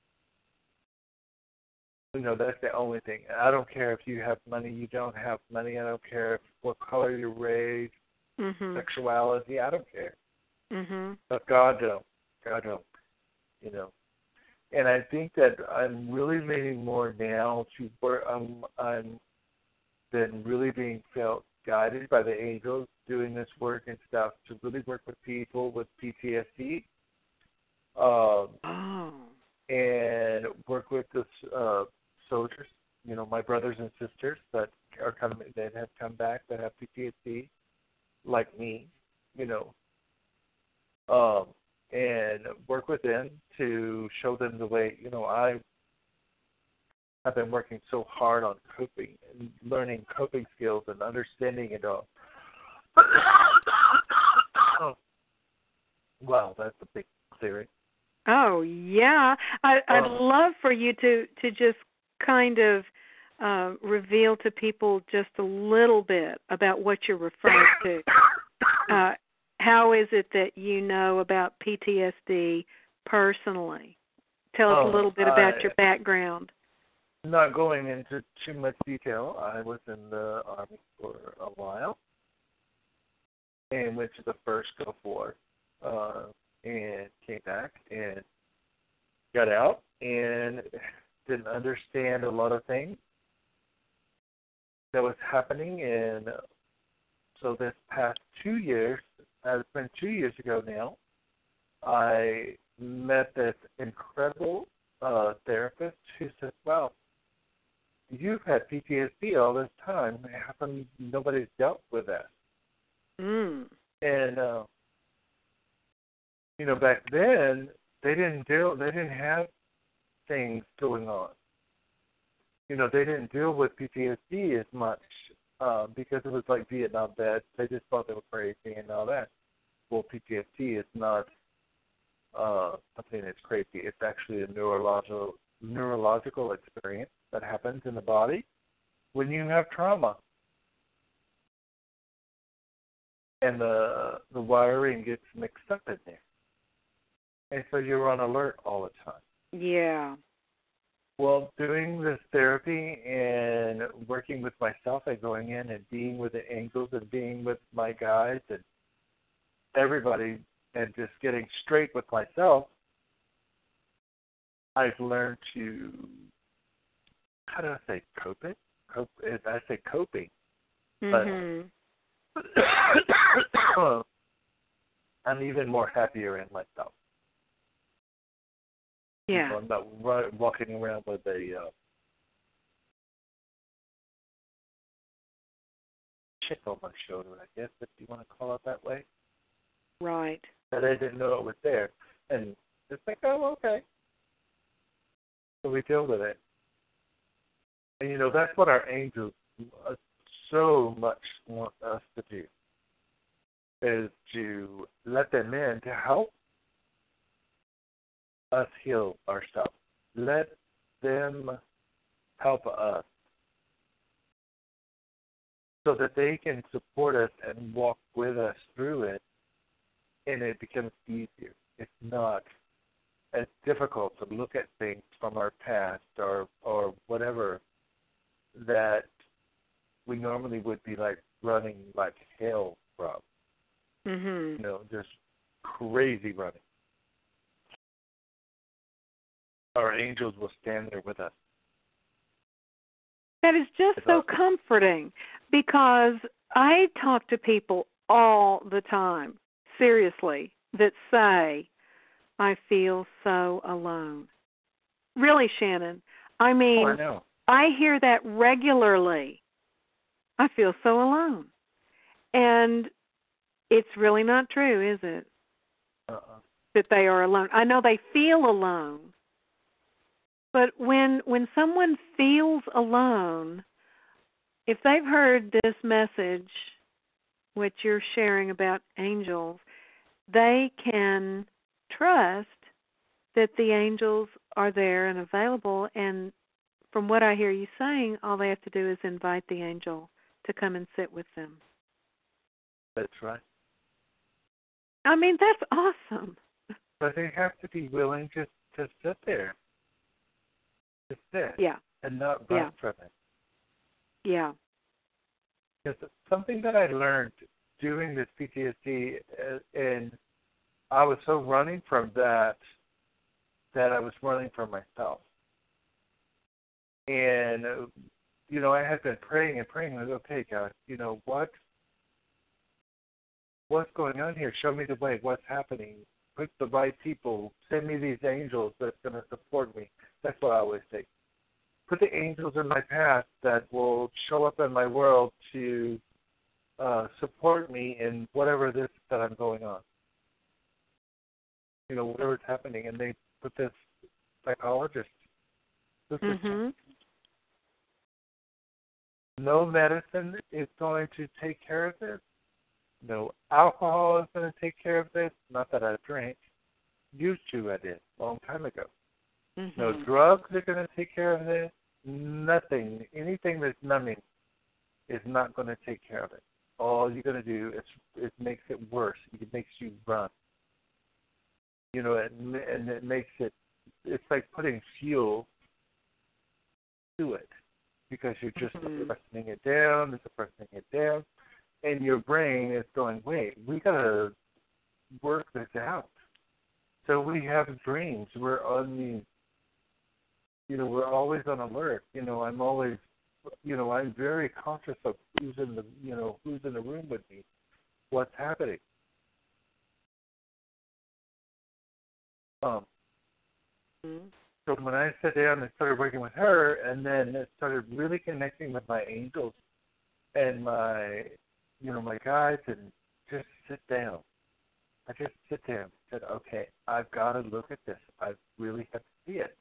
you know, that's the only thing. I don't care if you have money, you don't have money. I don't care if, what color you're raised, mm-hmm. sexuality. I don't care. Mm-hmm. But God don't. God don't. You know. And I think that I'm really leaning more now to where I'm, I'm been really being felt guided by the angels doing this work and stuff to really work with people with P T S D. Um, oh. And work with the uh, soldiers, you know, my brothers and sisters that are coming, that have come back that have P T S D, like me, you know. Um, and work with them to show them the way, you know, I have been working so hard on coping and learning coping skills and understanding it all. Wow, that's a big theory. Oh, yeah. I, I'd um, love for you to, to just kind of uh, reveal to people just a little bit about what you're referring to. Uh, how is it that you know about P T S D personally? Tell us oh, a little bit about I, your background. Not going into too much detail, I was in the Army for a while and went to the first Gulf War uh, and came back and got out and didn't understand a lot of things that was happening. And so this past two years, uh, it's been two years ago now, I met this incredible uh, therapist who said, wow, you've had P T S D all this time. How come nobody's dealt with that? Mm. And uh, you know, back then they didn't deal. They didn't have things going on. You know, they didn't deal with P T S D as much uh, because it was like Vietnam vets. They just thought they were crazy and all that. Well, P T S D is not uh, something that's crazy. It's actually a neurological neurological experience that happens in the body when you have trauma. And the the wiring gets mixed up in there. And so you're on alert all the time. Yeah. Well, doing this therapy and working with myself and going in and being with the angels and being with my guides and everybody and just getting straight with myself, I've learned to, how do I say, cope it? Cope, I say coping. Mm-hmm. But I'm even more happier in myself. Yeah. You know, I'm not run, walking around with a uh, chip on my shoulder, I guess, if you want to call it that way. Right. That I didn't know it was there. And it's like, oh, okay. So we deal with it. And, you know, that's what our angels uh, so much want us to do, is to let them in to help us heal ourselves. Let them help us so that they can support us and walk with us through it, and it becomes easier. It's not as difficult to look at things from our past or or whatever that we normally would be like running like hell from. Mm-hmm. You know, just crazy running. Our angels will stand there with us. That is just It's so awesome. comforting, because I talk to people all the time, seriously, that say, I feel so alone. Really, Shannon. I mean, Oh, I know. I hear that regularly. I feel so alone. And it's really not true, is it? Uh-uh. That they are alone. I know they feel alone. But when when someone feels alone, if they've heard this message, which you're sharing about angels, they can trust that the angels are there and available. And from what I hear you saying, all they have to do is invite the angel to come and sit with them. That's right. I mean, that's awesome. But they have to be willing to, to sit there. To sit. Yeah. And not run Yeah. from it. Yeah. Because something that I learned doing this P T S D, uh, and I was so running from that that I was running from myself. And, uh, you know, I had been praying and praying, like, okay, God, you know, what, what's going on here? Show me the way. What's happening? Put the right people. Send me these angels that's going to support me. That's what I always say. Put the angels in my path that will show up in my world to uh, support me in whatever this that I'm going on. You know, whatever's happening. And they put this psychologist. This is Mhm. no medicine is going to take care of this. No alcohol is going to take care of this. Not that I drink. Used to, I did, a long time ago. Mhm. No drugs are going to take care of this. Nothing. Anything that's numbing is not going to take care of it. All you're going to do is it makes it worse. It makes you run. You know, and, and it makes it, it's like putting fuel to it because you're just Mhm. suppressing it down and suppressing it down. And your brain is going, wait, we got to work this out. So we have dreams. We're on these, you know, we're always on alert. You know, I'm always, you know, I'm very conscious of who's in the, you know, who's in the room with me, what's happening. Um, Mhm. So when I sat down and started working with her, and then it started really connecting with my angels and my, you know, my guides, and just sit down. I just sit there and said, okay, I've got to look at this. I really have to see it.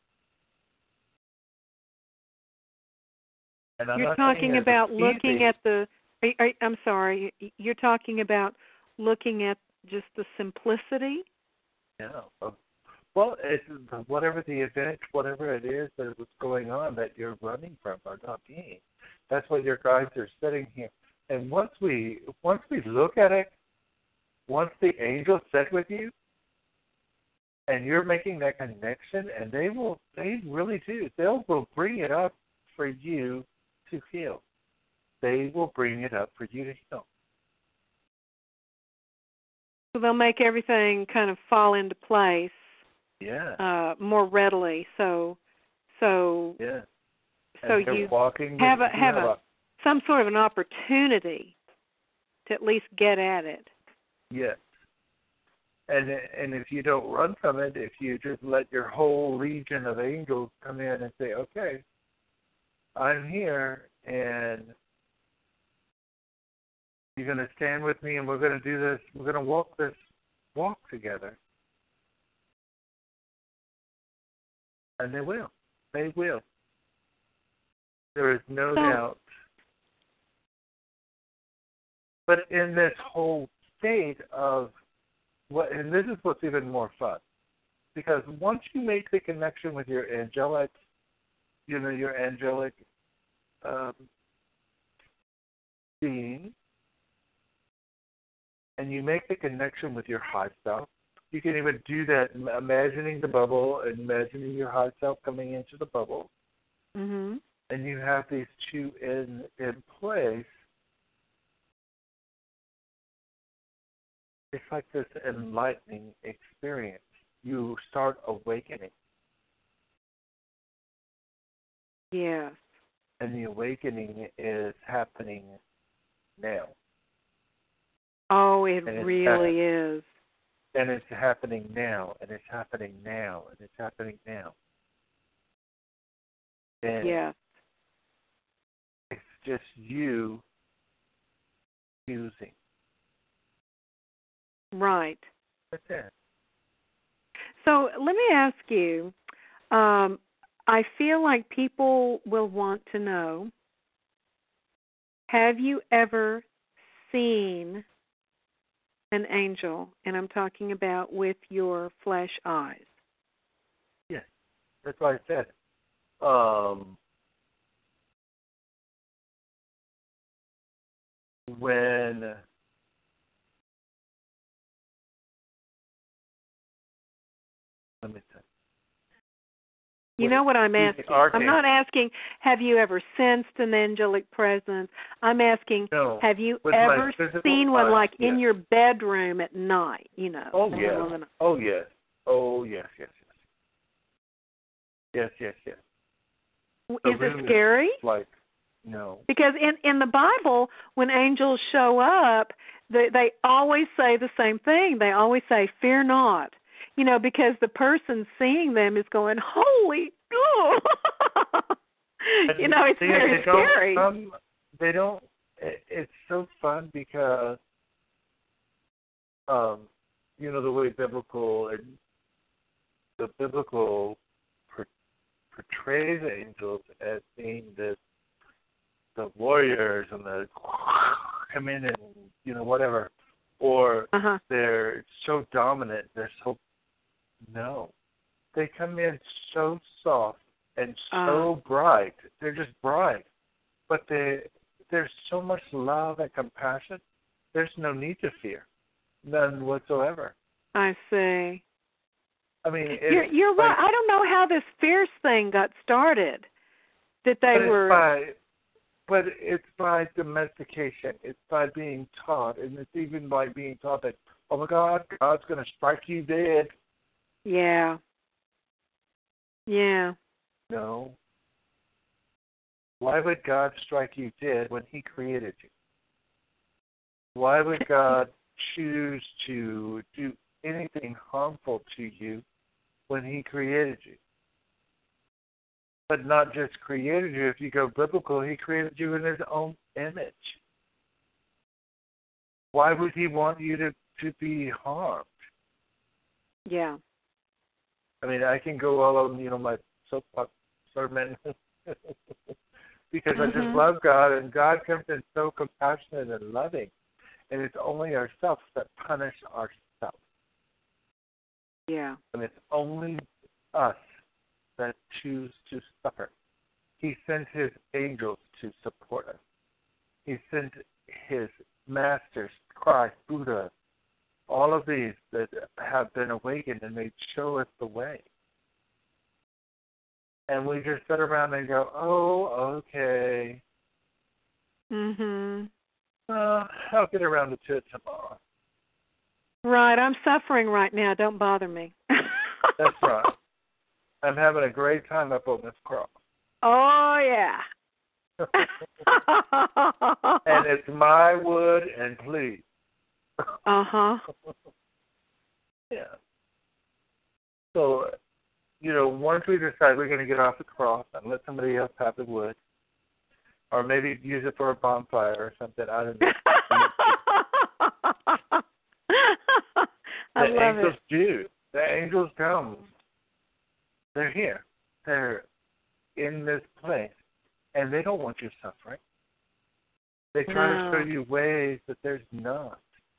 And I'm You're not talking about looking easy. at the, I, I, I'm sorry, you're talking about looking at just the simplicity? Yeah. Well, it's whatever the event, whatever it is that was going on that you're running from or not being. That's what your guides are sitting here. And once we once we look at it, once the angels sit with you, and you're making that connection, and they will, they really do. They will bring it up for you to heal. They will bring it up for you to heal. So they'll make everything kind of fall into place. Yeah. Uh, more readily. So, so, yeah. so and you walking have a with, have have a, a some sort of an opportunity to at least get at it. yes. And and if you don't run from it, if you just let your whole legion of angels come in and say, okay, I'm here, and you're going to stand with me, and we're going to do this, we're going to walk this walk together. And they will. They will. There is no so, doubt. But in this whole state of what, and this is what's even more fun, because once you make the connection with your angelic, you know, your angelic um, being, and you make the connection with your high self, you can even do that, imagining the bubble and imagining your high self coming into the bubble, mm-hmm. and you have these two in in place. It's like this enlightening experience. You start awakening. Yes. And the awakening is happening now. Oh, it and really is. And it's happening now, and it's happening now, and it's happening now. And yeah. It's just you choosing. Right. That's it. So let me ask you, um, I feel like people will want to know, have you ever seen an angel? And I'm talking about with your flesh eyes. Yes. That's why I said. Um, when let me say. You know what I'm asking? I'm not asking, have you ever sensed an angelic presence? I'm asking, no, have you ever seen one, like yes. in your bedroom at night, you know? Oh, yes. Oh, yes. Oh, yes, yes, yes. Yes, yes, yes. Is it scary? Like, no. Because in, in the Bible, when angels show up, they, they always say the same thing. They always say, fear not. You know, because the person seeing them is going, holy, oh. You know, it's they, very they scary. Don't, um, they don't, it, it's so fun because, um, you know, the way biblical, and the biblical per, portrays angels as being this, the warriors and the come in and, you know, whatever, or uh-huh. they're so dominant, they're so, no. They come in so soft and so uh, bright. They're just bright. But they, there's so much love and compassion, there's no need to fear. None whatsoever. I see. I mean, it's you're, you're like, right. I don't know how this fierce thing got started. That they but were... It's by, but it's by domestication. It's by being taught. And it's even by being taught that, oh, my God, God's going to strike you dead. Yeah. Yeah. No. Why would God strike you dead when he created you? Why would God choose to do anything harmful to you when he created you? but not just created you. If you go biblical, he created you in his own image. Why would he want you to, to be harmed? Yeah. I mean, I can go all on, you know, my soapbox sermon because mm-hmm. I just love God, and God comes in so compassionate and loving, and it's only ourselves that punish ourselves. Yeah. And it's only us that choose to suffer. He sent his angels to support us. He sent his masters, Christ, Buddha, all of these that have been awakened, and they show us the way. And we just sit around and go, oh, okay. Mm-hmm. Uh, I'll get around to it tomorrow. Right, I'm suffering right now. Don't bother me. That's right. I'm having a great time up on this cross. Oh, yeah. And it's my wood, and please. Uh-huh. Yeah. So, you know, once we decide we're going to get off the cross and let somebody else have the wood, or maybe use it for a bonfire or something, I don't know. I the love angels it. do. The angels come. They're here. They're in this place. And they don't want you suffering. They try No. to show you ways that there's none.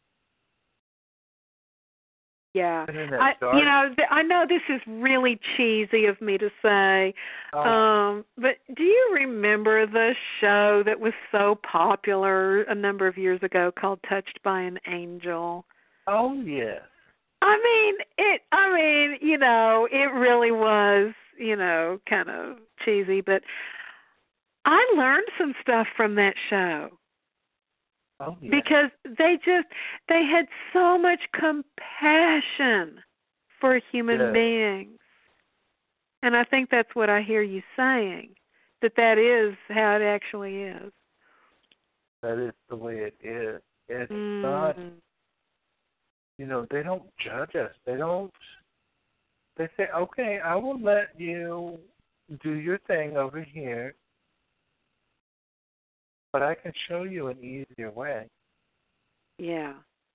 Yeah. I, you know, I know this is really cheesy of me to say, oh. um, but do you remember the show that was so popular a number of years ago called Touched by an Angel? Oh, yes. I mean, it, I mean, you know, it really was, you know, kind of cheesy, but I learned some stuff from that show. Oh, yeah. Because they just, they had so much compassion for human yes. beings. And I think that's what I hear you saying, that that is how it actually is. That is the way it is. It's mm. not, you know, they don't judge us. They don't, they say, okay, I will let you do your thing over here, but I can show you an easier way. Yeah.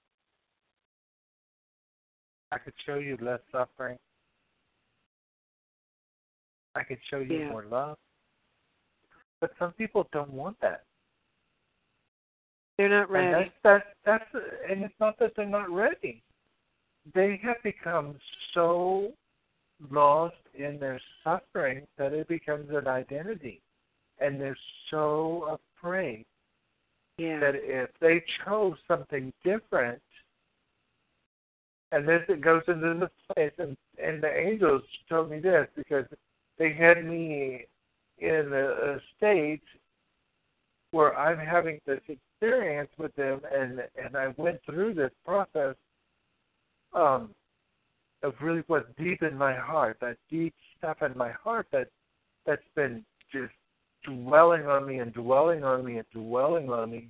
I could show you less suffering. I could show you yeah. more love. But some people don't want that. They're not ready. And that's, that's, that's, and it's not that they're not ready. They have become so lost in their suffering that it becomes an identity. And they're so afraid yeah. that if they chose something different, and this it goes into this place, and, and the angels told me this because they had me in a, a state where I'm having this experience with them, and, and I went through this process um, of really what's deep in my heart, that deep stuff in my heart that, that's been just dwelling on me and dwelling on me and dwelling on me.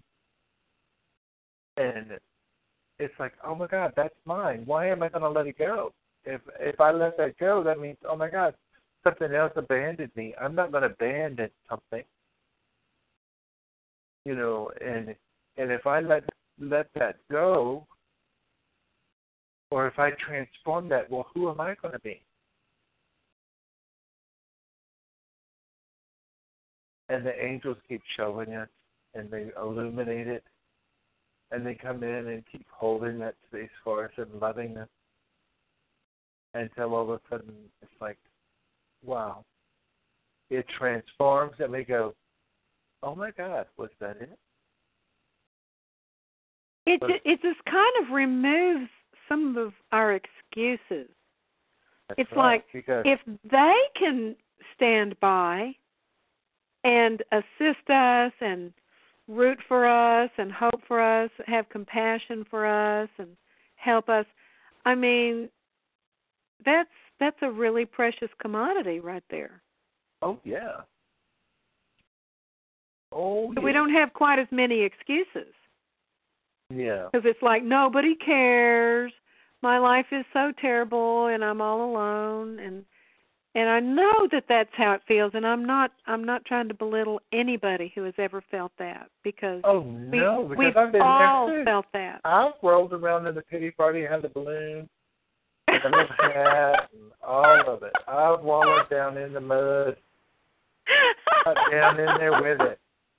And it's like, oh, my God, that's mine. Why am I going to let it go? If if I let that go, that means, oh, my God, something else abandoned me. I'm not going to abandon something. You know, and and if I let let that go, or if I transform that, well, who am I going to be? And the angels keep showing us, and they illuminate it, and they come in and keep holding that space for us and loving us. Until all of a sudden it's like, wow. It transforms, and we go, oh, my God, was that it? It, but, it just kind of removes some of our excuses. It's right, like if they can stand by and assist us and root for us and hope for us, have compassion for us and help us, I mean, that's that's a really precious commodity right there. Oh, yeah. Oh, so yeah. We don't have quite as many excuses. Yeah. Because it's like, nobody cares. My life is so terrible and I'm all alone. And And I know that that's how it feels, and I'm not I'm not trying to belittle anybody who has ever felt that, because oh no, we, because we've I've been all there too. felt that. I've rolled around in the pity party, had the balloon, and the little hat, and all of it. I've wallowed down in the mud, got down in there with it.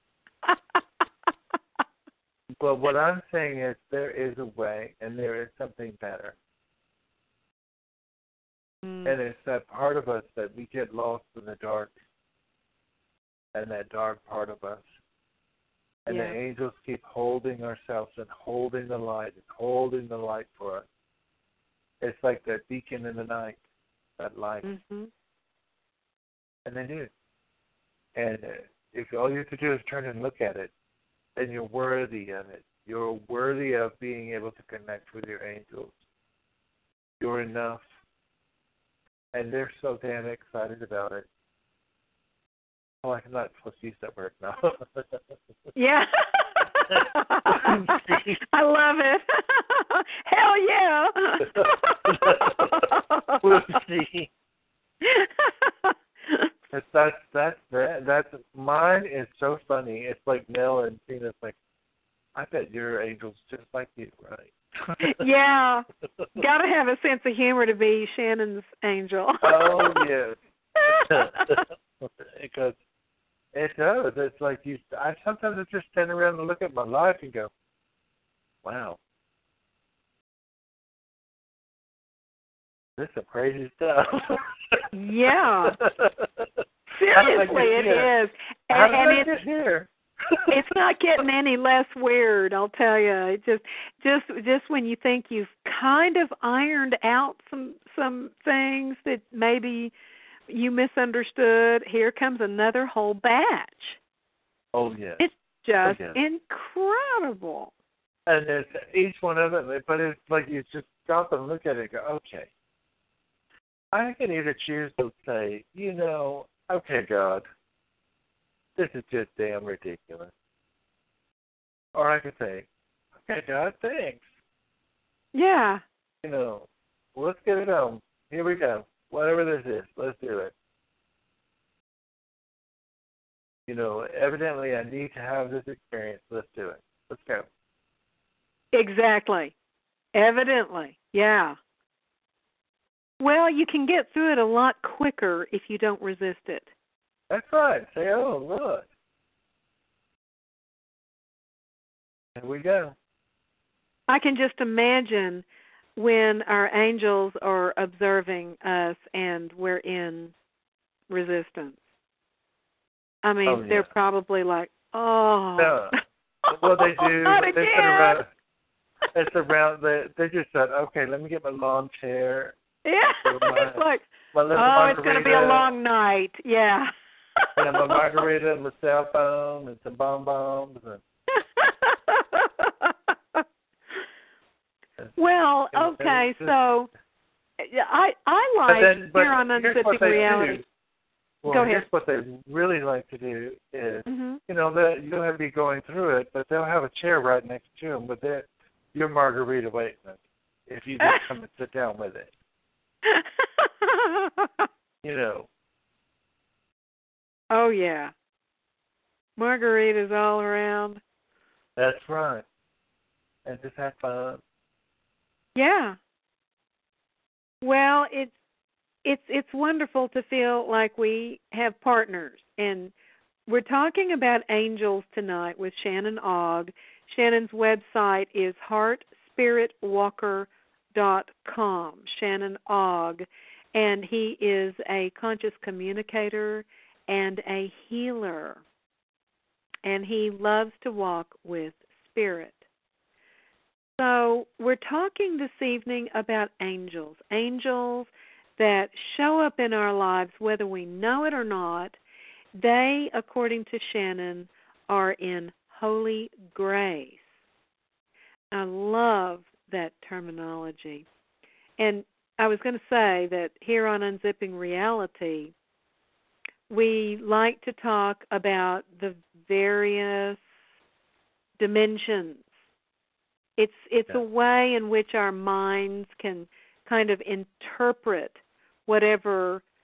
But what I'm saying is there is a way, and there is something better. Mm. And it's that part of us that we get lost in the dark, and that dark part of us. And yeah. the angels keep holding ourselves and holding the light and holding the light for us. It's like that beacon in the night, that light. Mm-hmm. And they do. And if all you have to do is turn and look at it, then you're worthy of it. You're worthy of being able to connect with your angels. You're enough. And they're so damn excited about it. Oh, I'm not supposed to use that word now. Yeah. I love it. Hell yeah. We'll see. That's that's that's that that's mine is so funny. It's like Mel and Tina's like, I bet your angel's just like you, right? Yeah. Gotta have a sense of humor to be Shannon's angel. Oh yes. Because it does. It's like you. I sometimes I just stand around and look at my life and go, "Wow, this is crazy stuff." Yeah. Seriously, it is. How And, did and I it's get here? it's not getting any less weird, I'll tell you. It just just just when you think you've kind of ironed out some some things that maybe you misunderstood, here comes another whole batch. Oh yeah. It's just oh, yes. incredible. And it's each one of them, but it's like you just stop and look at it and go, okay. I can either choose to say, you know, okay, God, this is just damn ridiculous. Or I could say, okay, God, thanks. Yeah. You know, let's get it on. Here we go. Whatever this is, let's do it. You know, evidently I need to have this experience. Let's do it. Let's go. Exactly. Evidently. Yeah. Well, you can get through it a lot quicker if you don't resist it. That's right. Say, oh, look. Here we go. I can just imagine when our angels are observing us and we're in resistance. I mean, Oh, yeah. they're probably like, oh. No. Well, they do. Not they again. sit around. It's around. They, they just said, okay, let me get my lawn chair. Yeah. My, it's like, my oh, it's going to be a long night. Yeah. Yeah, my margarita and my cell phone and some bonbons. And, well, okay, so I I like then, here on Unzipping Reality. Do. Well, Go ahead. Here's what they really like to do is, mm-hmm. you know, that you'll have to be going through it, but they'll have a chair right next to them with it, your margarita waiting if you just come and sit down with it. You know. Oh, yeah. Margaritas all around. That's right. And just have fun. Yeah. Well, it's it's it's wonderful to feel like we have partners, and we're talking about angels tonight with Shannon Ogg. Shannon's website is heart spirit walker dot com. Shannon Ogg, and he is a conscious communicator and a healer, and he loves to walk with spirit. So we're talking this evening about angels, angels that show up in our lives whether we know it or not. They, according to Shannon, are in holy grace. I love that terminology. And I was going to say that here on Unzipping Reality, we like to talk about the various dimensions. It's it's yeah. a way in which our minds can kind of interpret whatever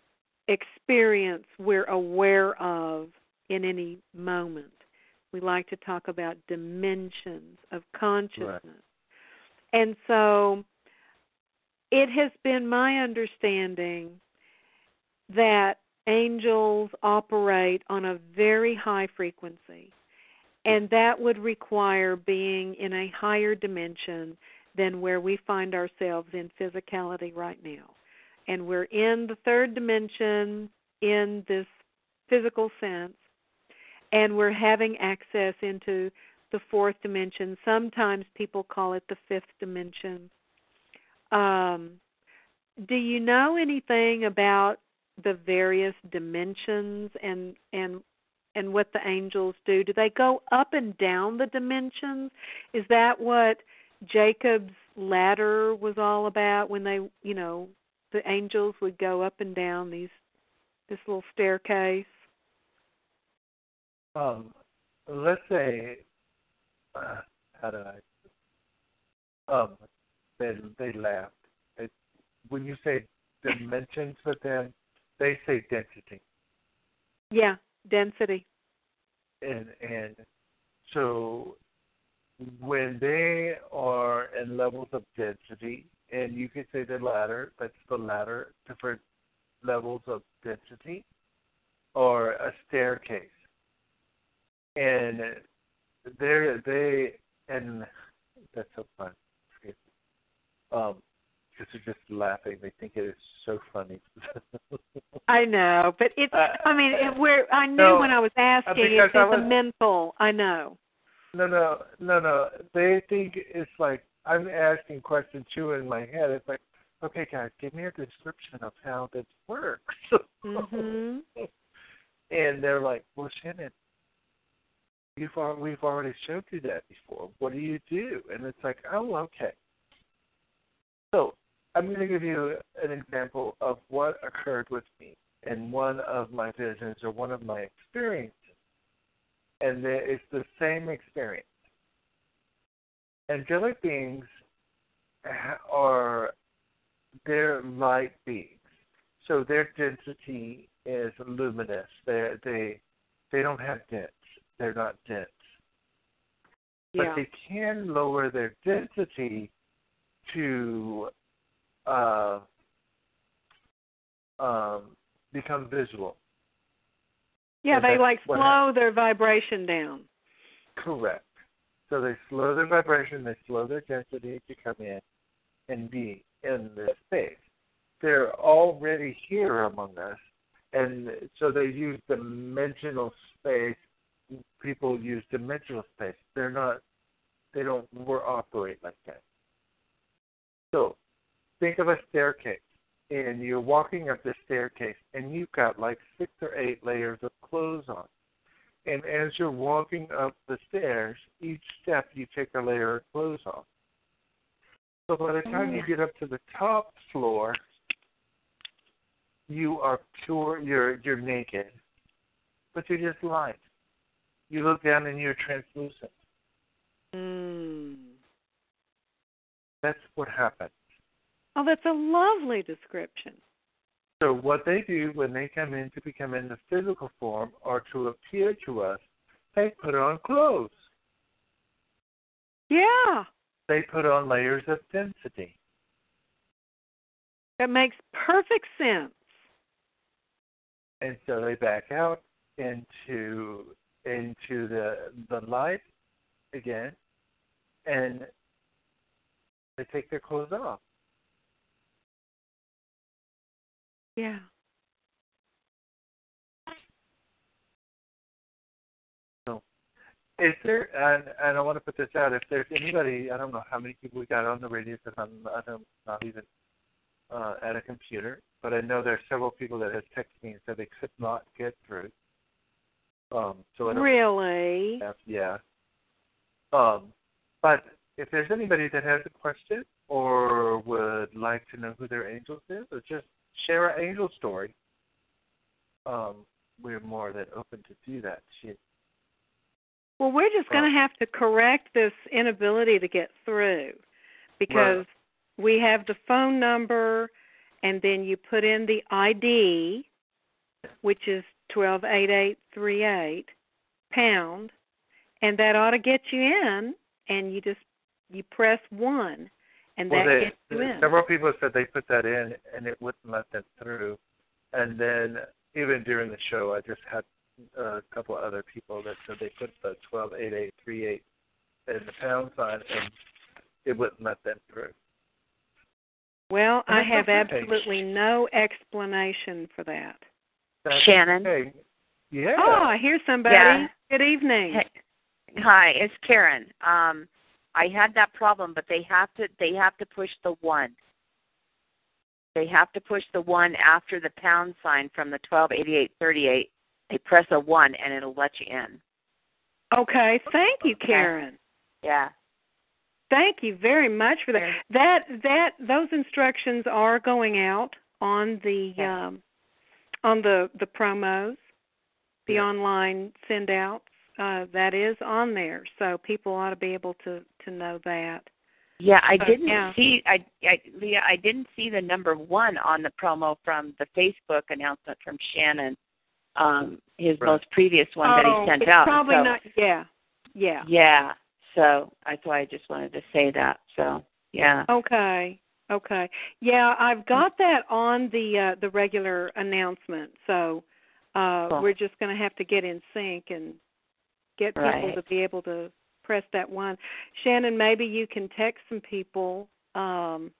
experience we're aware of in any moment. We like to talk about dimensions of consciousness. Right. And so it has been my understanding that angels operate on a very high frequency, and that would require being in a higher dimension than where we find ourselves in physicality right now. And we're in the third dimension in this physical sense, and we're having access into the fourth dimension. Sometimes people call it the fifth dimension. Um, do you know anything about the various dimensions and and and what the angels do? Do they go up and down the dimensions? Is that what Jacob's ladder was all about, when they, you know, the angels would go up and down these this little staircase? Um, let's say, uh, how did I? Um, they they laughed. They, when you say dimensions with them, they say density. Yeah, density. And and so when they are in levels of density, and you can say the ladder, that's the ladder, different levels of density, or a staircase. And they're, they, and that's so fun. Um, because they're just laughing. They think it is so funny. I know, but it's, uh, I mean, it, we're, I knew no, when I was asking, it's, it's was, a mental, I know. No, no, no, no. They think it's like, I'm asking questions too in my head. It's like, okay, guys, give me a description of how this works. Mm-hmm. And they're like, well, Shannon, you've, we've already showed you that before. What do you do? And it's like, oh, okay. So I'm going to give you an example of what occurred with me in one of my visions or one of my experiences. And it's the same experience. Angelic beings are, they're light beings. So their density is luminous. They they they don't have depth. They're not dense. Yeah. But they can lower their density to uh, um, become visual. Yeah, and they like slow happens. their vibration down. Correct. So they slow their vibration, they slow their density to come in and be in this space. They're already here among us, and so they use dimensional space. People use dimensional space. They're not, they don't operate like that. So think of a staircase, and you're walking up the staircase, and you've got like six or eight layers of clothes on. And as you're walking up the stairs, each step you take a layer of clothes off. So by the time you get up to the top floor, you are pure, you're you're naked, but you're just light. You look down and you're translucent. Mm. That's what happens. Oh, that's a lovely description. So what they do when they come in to become in the physical form or to appear to us, they put on clothes. Yeah. They put on layers of density. That makes perfect sense. And so they back out into into the the light again, and they take their clothes off. Yeah. So, is there? And, and I want to put this out. If there's anybody, I don't know how many people we got on the radio because I'm I'm not even uh, at a computer, but I know there are several people that have texted me and said they could not get through. Um, so I don't really? Have, yeah. Um, but if there's anybody that has a question or would like to know who their angels is, or just share an angel story, um, we're more than open to do that. She, well, we're just going to have to correct this inability to get through, because right. we have the phone number, and then you put in the I D, which is twelve eighty-eight thirty-eight, pound, and that ought to get you in, and you just, you press one, and well, that they, gets you in. several people said they put that in, and it wouldn't let them through. And then even during the show, I just had a couple of other people that said they put the twelve eighty-eight thirty-eight in the pound sign, and it wouldn't let them through. Well, And I have okay. absolutely no explanation for that. That's Shannon? okay. Yeah. Oh, I hear somebody. Yeah. Good evening. Hey, hi, it's Karen. Um, I had that problem, but they have to they have to push the one. They have to push the one after the pound sign from the twelve eighty-eight thirty-eight. They press a one, and it'll let you in. Okay, thank you, Karen. Yeah. Thank you very much for that. That that those instructions are going out on the Yeah. um, on the, the promos, the Yeah. online send outs. Uh, that is on there, so people ought to be able to, to know that. Yeah, I Uh, didn't yeah. see I, I Leah, I didn't see the number one on the promo from the Facebook announcement from Shannon, um, his Right. most previous one oh, that he sent it's out. Probably so, not. Yeah, yeah. Yeah. So that's why I just wanted to say that. So yeah. Okay. Okay. Yeah, I've got that on the uh, the regular announcement. So uh, Cool. we're just going to have to get in sync and get people Right. to be able to press that one. Shannon, maybe you can text some people. Um,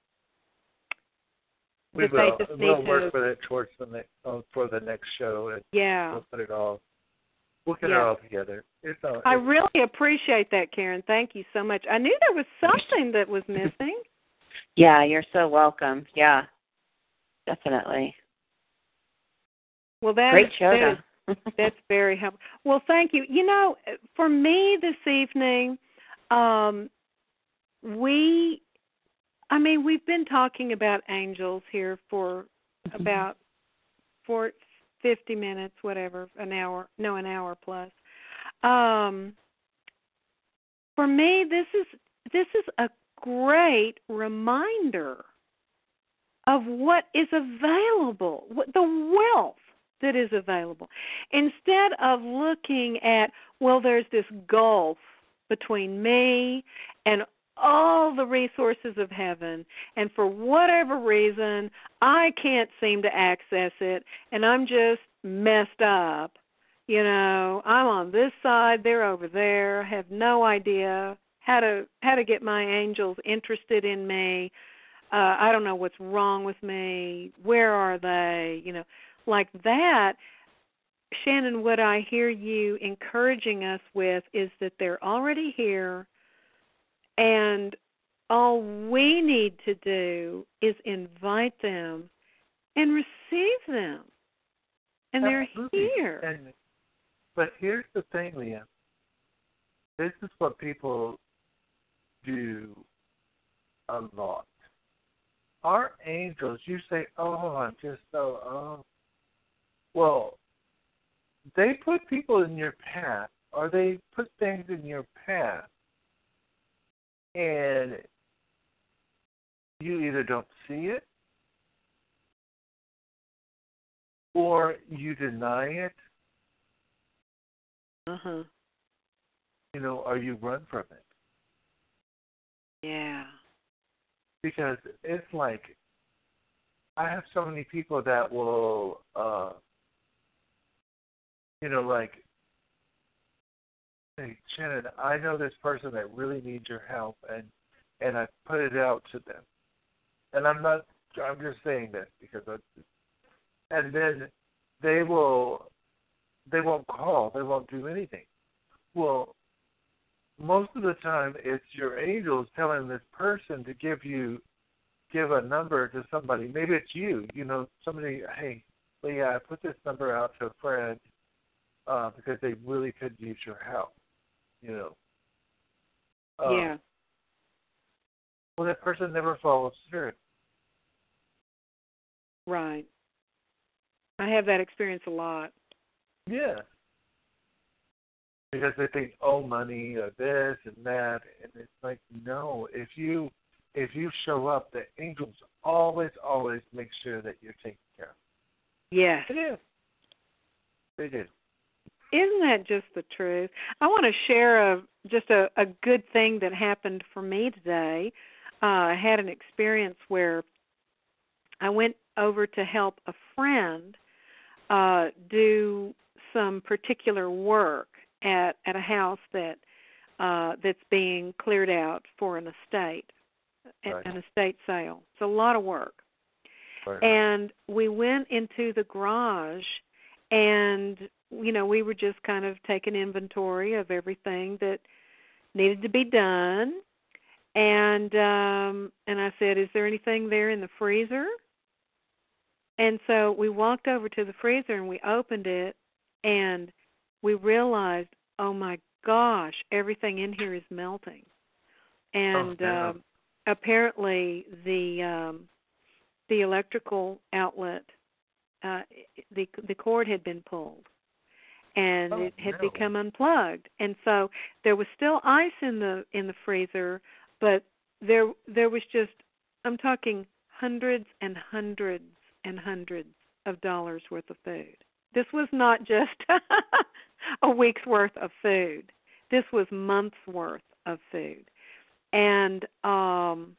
We that they will. just We'll need work to, with it towards the next, uh, for the next show, and yeah. we'll put it all. We'll get Yeah. it all together. It's all. I It's, really appreciate that, Karen. Thank you so much. I knew there was something that was missing. Yeah, you're so welcome. Yeah. Definitely. Well, that Great is, show, that is though. That's very helpful. Well, thank you. You know, for me this evening, um, we, I mean, we've been talking about angels here for about for fifty minutes, whatever, an hour, no, an hour plus. Um, for me, this is this is a great reminder of what is available, what the wealth that is available. Instead of looking at, well, there's this gulf between me and all the resources of heaven, and for whatever reason, I can't seem to access it, and I'm just messed up. You know, I'm on this side, they're over there, I have no idea how to how to get my angels interested in me. Uh, I don't know what's wrong with me. Where are they? You know, like that. Shannon, what I hear you encouraging us with is that they're already here, and all we need to do is invite them and receive them. And they're absolutely. here. And, but here's the thing, Leah. This is what people do a lot. Our angels, you say, oh, I'm just so, oh. Well, they put people in your path, or they put things in your path, and you either don't see it, or you deny it, Uh-huh. you know, or you run from it. Yeah. Because it's like, I have so many people that will, uh, you know, like, hey, Shannon, I know this person that really needs your help, and and I put it out to them. And I'm not, I'm just saying this because I, and then they will, they won't call, they won't do anything. Well, most of the time it's your angels telling this person to give you, give a number to somebody. Maybe it's you, you know, somebody, hey, Leah, I put this number out to a friend uh, because they really could use your help, you know. Uh, yeah. Well, that person never follows through. Right. I have that experience a lot. Yeah. Because they think, oh, money or this and that, and it's like, no. If you if you show up, the angels always, always make sure that you're taken care of. Yes. It is. They do. Isn't that just the truth? I want to share a just a, a good thing that happened for me today. Uh, I had an experience where I went over to help a friend uh, do some particular work at, at a house that uh, that's being cleared out for an estate, Right. an estate sale. It's a lot of work. Right. And we went into the garage, and you know, we were just kind of taking inventory of everything that needed to be done. And um, and I said, "Is there anything there in the freezer?" And so we walked over to the freezer and we opened it, and we realized, oh my gosh, everything in here is melting. And oh, um, apparently the um, the electrical outlet, uh, the the cord had been pulled, and oh, it had no. become unplugged. And so there was still ice in the in the freezer, but there there was just, I'm talking hundreds and hundreds and hundreds of dollars worth of food. This was not just a week's worth of food. This was months worth of food. And um,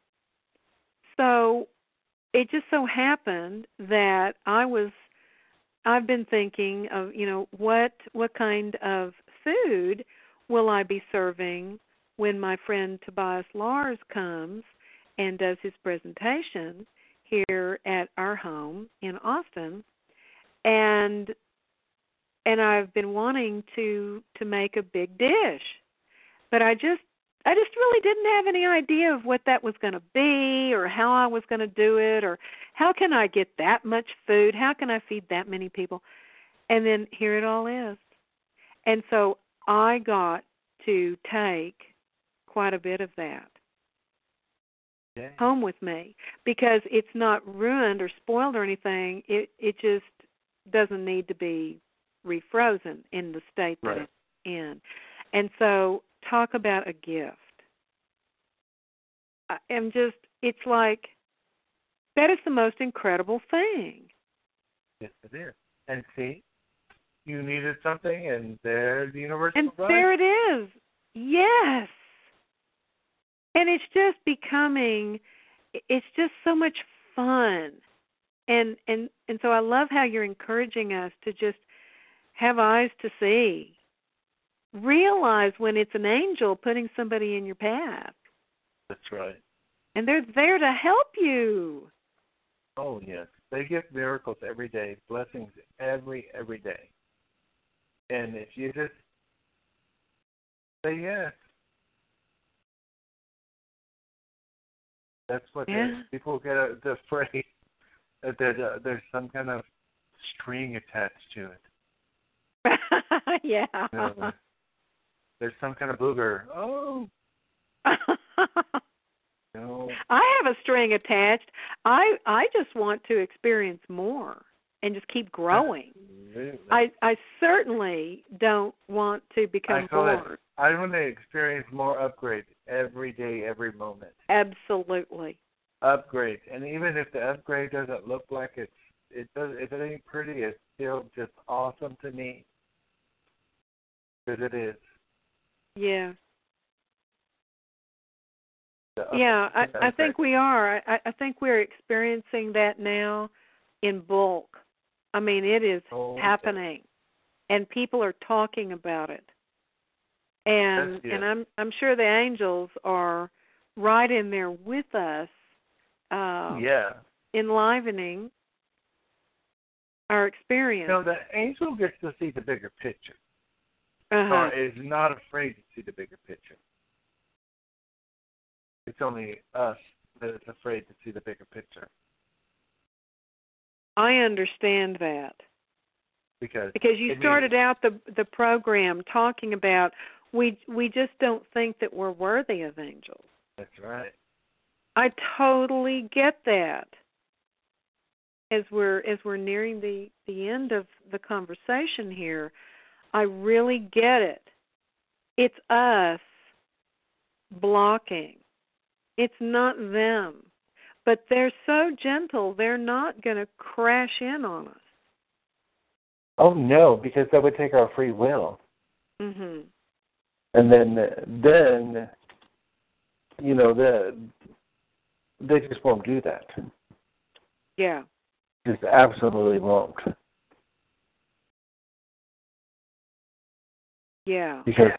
so it just so happened that I was, I've been thinking of, you know, what what kind of food will I be serving when my friend Tobias Lars comes and does his presentation here at our home in Austin. And and I've been wanting to to make a big dish, but I just I just really didn't have any idea of what that was going to be, or how I was going to do it, or how can I get that much food? How can I feed that many people? And then here it all is. And so I got to take quite a bit of that Yeah. home with me, because it's not ruined or spoiled or anything. It it just doesn't need to be refrozen in the state that Right. it's in. And so talk about a gift. I am just, it's like, that is the most incredible thing. Yes, it is. And see, you needed something, and there the universe And provides. there it is. Yes. And it's just becoming, it's just so much fun. And and and so I love how you're encouraging us to just have eyes to see. Realize when it's an angel putting somebody in your path. That's right. And they're there to help you. Oh, yes. They give miracles every day, blessings every, every day. And if you just say yes, that's what Yeah. people get uh, afraid that there's, uh, there's some kind of string attached to it. Yeah. You know, there's some kind of booger. Oh, no. I have a string attached. I I just want to experience more and just keep growing. Absolutely. I I certainly don't want to become I feel that bored. I want to experience more upgrades every day, every moment. Absolutely. Upgrade, and even if the upgrade doesn't look like it's it does, if it ain't pretty, it's still just awesome to me. Because it is. Yeah. The Yeah, I, upgrade, I think we are. I, I think we're experiencing that now in bulk. I mean, it is Oh, happening, and people are talking about it. And Yes, yes. and I'm I'm sure the angels are right in there with us, uh, yeah. enlivening our experience. No, the angel gets to see the bigger picture, Uh-huh. or is not afraid to see the bigger picture. It's only us that is afraid to see the bigger picture. I understand that. Because Because you it started means, out the the program talking about we we just don't think that we're worthy of angels. That's right. I totally get that. As we're as we're nearing the, the end of the conversation here, I really get it. It's us blocking. It's not them. But they're so gentle, they're not going to crash in on us. Oh, no, because that would take our free will. Mhm. And then, then, you know, the, they just won't do that. Yeah. Just absolutely won't. Yeah. Because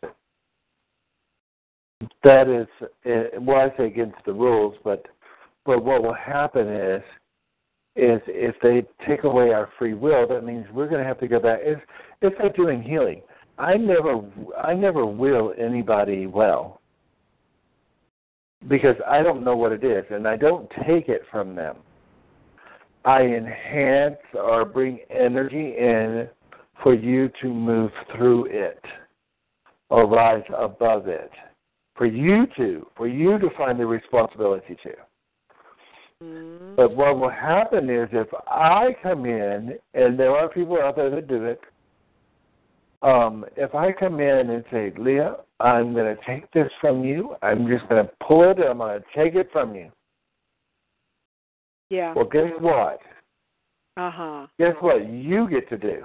that is, well, I say against the rules, but but what will happen is, is if they take away our free will, that means we're going to have to go back. It's, it's like doing healing. I never, I never will anybody well because I don't know what it is, and I don't take it from them. I enhance or bring energy in for you to move through it or rise above it. For you to, for you to find the responsibility to. Mm-hmm. But what will happen is if I come in, and there are people out there that do it, um, if I come in and say, Leah, I'm going to take this from you, I'm just going to pull it, and I'm going to take it from you. Yeah. Well, guess what? Uh-huh. Guess what you get to do?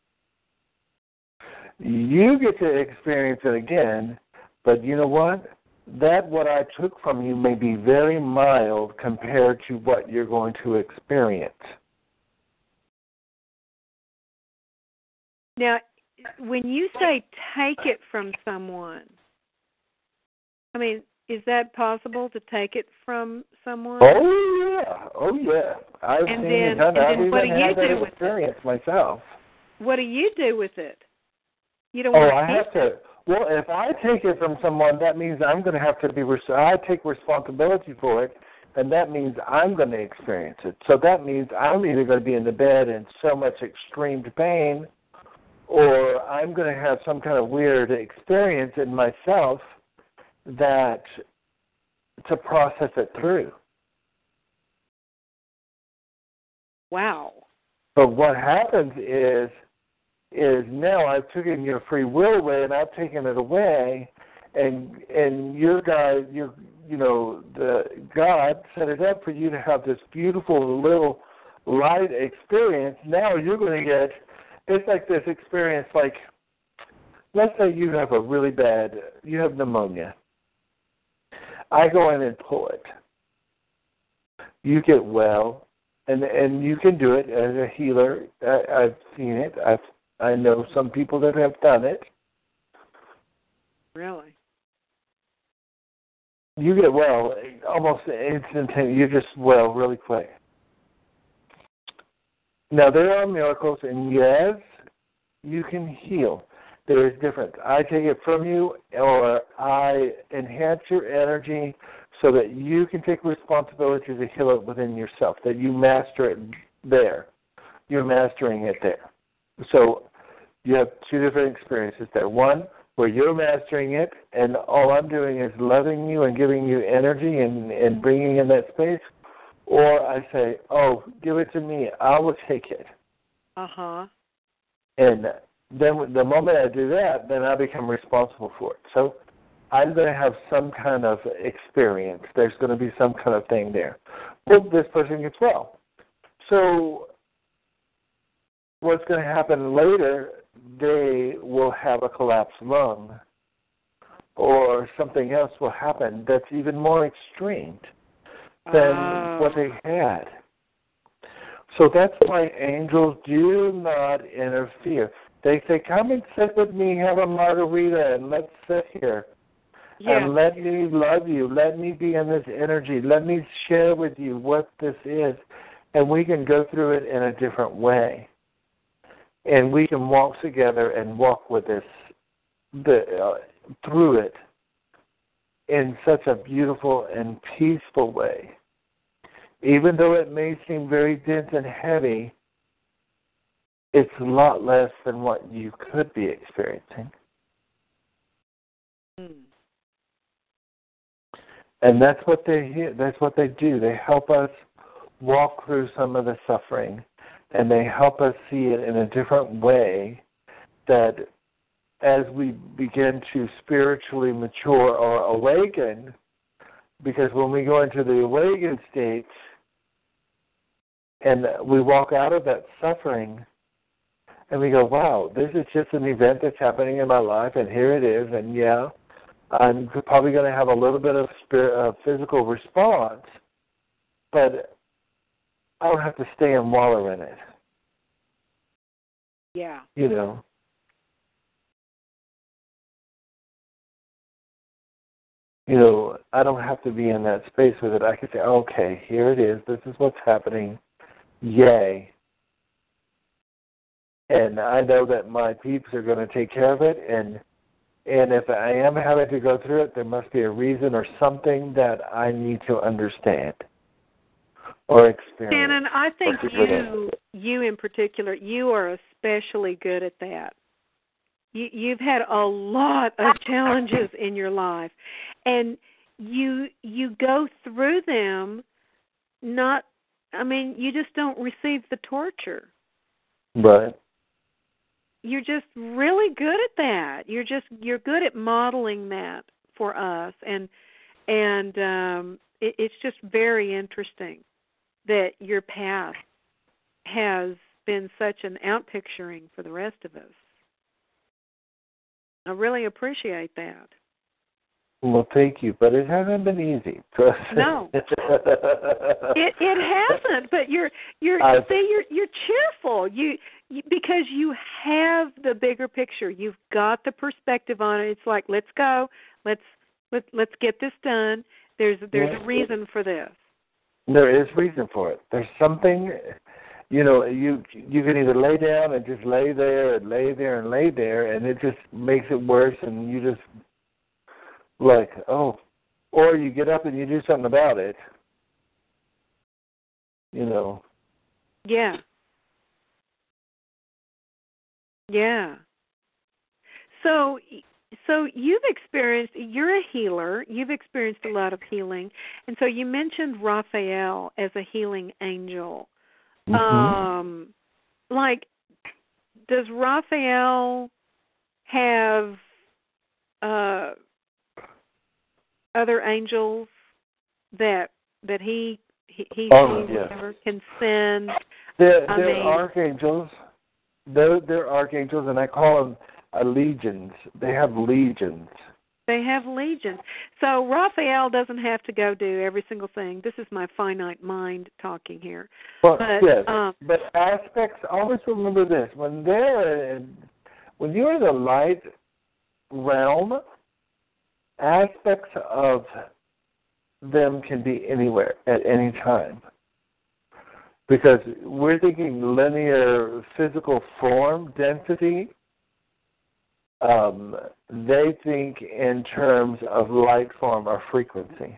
You get to experience it again, but you know what? That what I took from you may be very mild compared to what you're going to experience. Now, when you say take it from someone, I mean, is that possible to take it from someone? Oh, yeah. Oh, yeah. I've and seen then, it done. and I've then what do even you had that do with experience it? myself. What do you do with it? You don't Oh, want to I keep have to. Well, if I take it from someone, that means I'm going to have to be. I take responsibility for it, and that means I'm going to experience it. So that means I'm either going to be in the bed in so much extreme pain, or I'm going to have some kind of weird experience in myself that to process it through. Wow. But what happens is, is now I've taken your free will away, and I've taken it away, and and your guy, your you know, the God set it up for you to have this beautiful little light experience. Now you're going to get, it's like this experience. Like, let's say you have a really bad, you have pneumonia. I go in and pull it. You get well, and and you can do it as a healer. I, I've seen it. I've I know some people that have done it. Really? You get well almost instantaneously. You're just well really quick. Now, there are miracles, and yes, you can heal. There is difference. I take it from you, or I enhance your energy so that you can take responsibility to heal it within yourself, that you master it there. You're mastering it there. So you have two different experiences there. One, where you're mastering it, and all I'm doing is loving you and giving you energy and, and bringing in that space. Or I say, oh, give it to me. I will take it. Uh-huh. And then the moment I do that, then I become responsible for it. So I'm going to have some kind of experience. There's going to be some kind of thing there. Well, this person gets well. So what's going to happen later, they will have a collapsed lung, or something else will happen that's even more extreme than oh. what they had. So that's why angels do not interfere. They say, come and sit with me, have a margarita, and let's sit here. Yeah. And let me love you. Let me be in this energy. Let me share with you what this is. And we can go through it in a different way. And we can walk together and walk with this the, uh, through it in such a beautiful and peaceful way. Even though it may seem very dense and heavy, it's a lot less than what you could be experiencing. Mm. And that's what they that's what they do. They help us walk through some of the suffering, and they help us see it in a different way, that as we begin to spiritually mature or awaken, because when we go into the awakened state and we walk out of that suffering, and we go, wow, this is just an event that's happening in my life, and here it is, and yeah, I'm probably going to have a little bit of spirit, uh, physical response, but I don't have to stay and wallow in it. Yeah. You know. You know, I don't have to be in that space with it. I can say, okay, here it is. This is what's happening. Yay. And I know that my peeps are going to take care of it, and and if I am having to go through it, there must be a reason or something that I need to understand or experience. Shannon, I think you, you in particular, you are especially good at that. You, you've had a lot of challenges in your life, and you you go through them not, I mean, you just don't receive the torture. Right. You're just really good at that. You're just you're good at modeling that for us, and and um, it, it's just very interesting that your path has been such an outpicturing for the rest of us. I really appreciate that. Well, thank you, but it hasn't been easy. No, it it hasn't. But you're you're I, see you're you're cheerful. You, you because you have the bigger picture. You've got the perspective on it. It's like, let's go. Let's let let's get this done. There's there's a reason for this. There is reason for it. There's something. You know, you you can either lay down and just lay there and lay there and lay there, and it just makes it worse, and you just like, oh, or you get up and you do something about it. You know. Yeah. Yeah. So, so you've experienced. You're a healer. You've experienced a lot of healing, and so you mentioned Raphael as a healing angel. Mm-hmm. Um, like, does Raphael have uh, other angels that that he he, he oh, yes. can send? They're, I they're mean, archangels. They're, they're archangels, and I call them uh, legions. They have legions. They have legions. So Raphael doesn't have to go do every single thing. This is my finite mind talking here. Well, but, yes, um, but aspects, always remember this. When they're in, when you're in the light realm, aspects of them can be anywhere at any time. Because we're thinking linear physical form, density. Um, they think in terms of light form or frequency.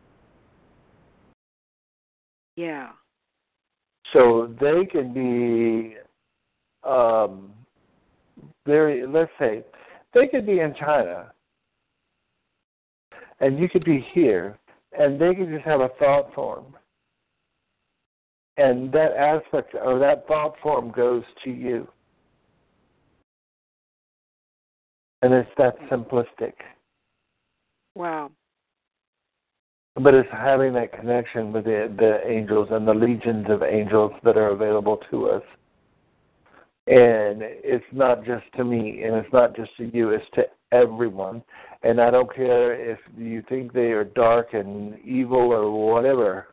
Yeah. So they can be um, very, let's say, they could be in China, and you could be here, and they could just have a thought form. And that aspect or that thought form goes to you. And it's that simplistic. Wow. But it's having that connection with the, the angels and the legions of angels that are available to us. And it's not just to me, and it's not just to you, it's to everyone. And I don't care if you think they are dark and evil or whatever.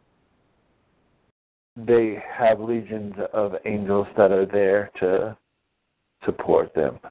They have legions of angels that are there to support them.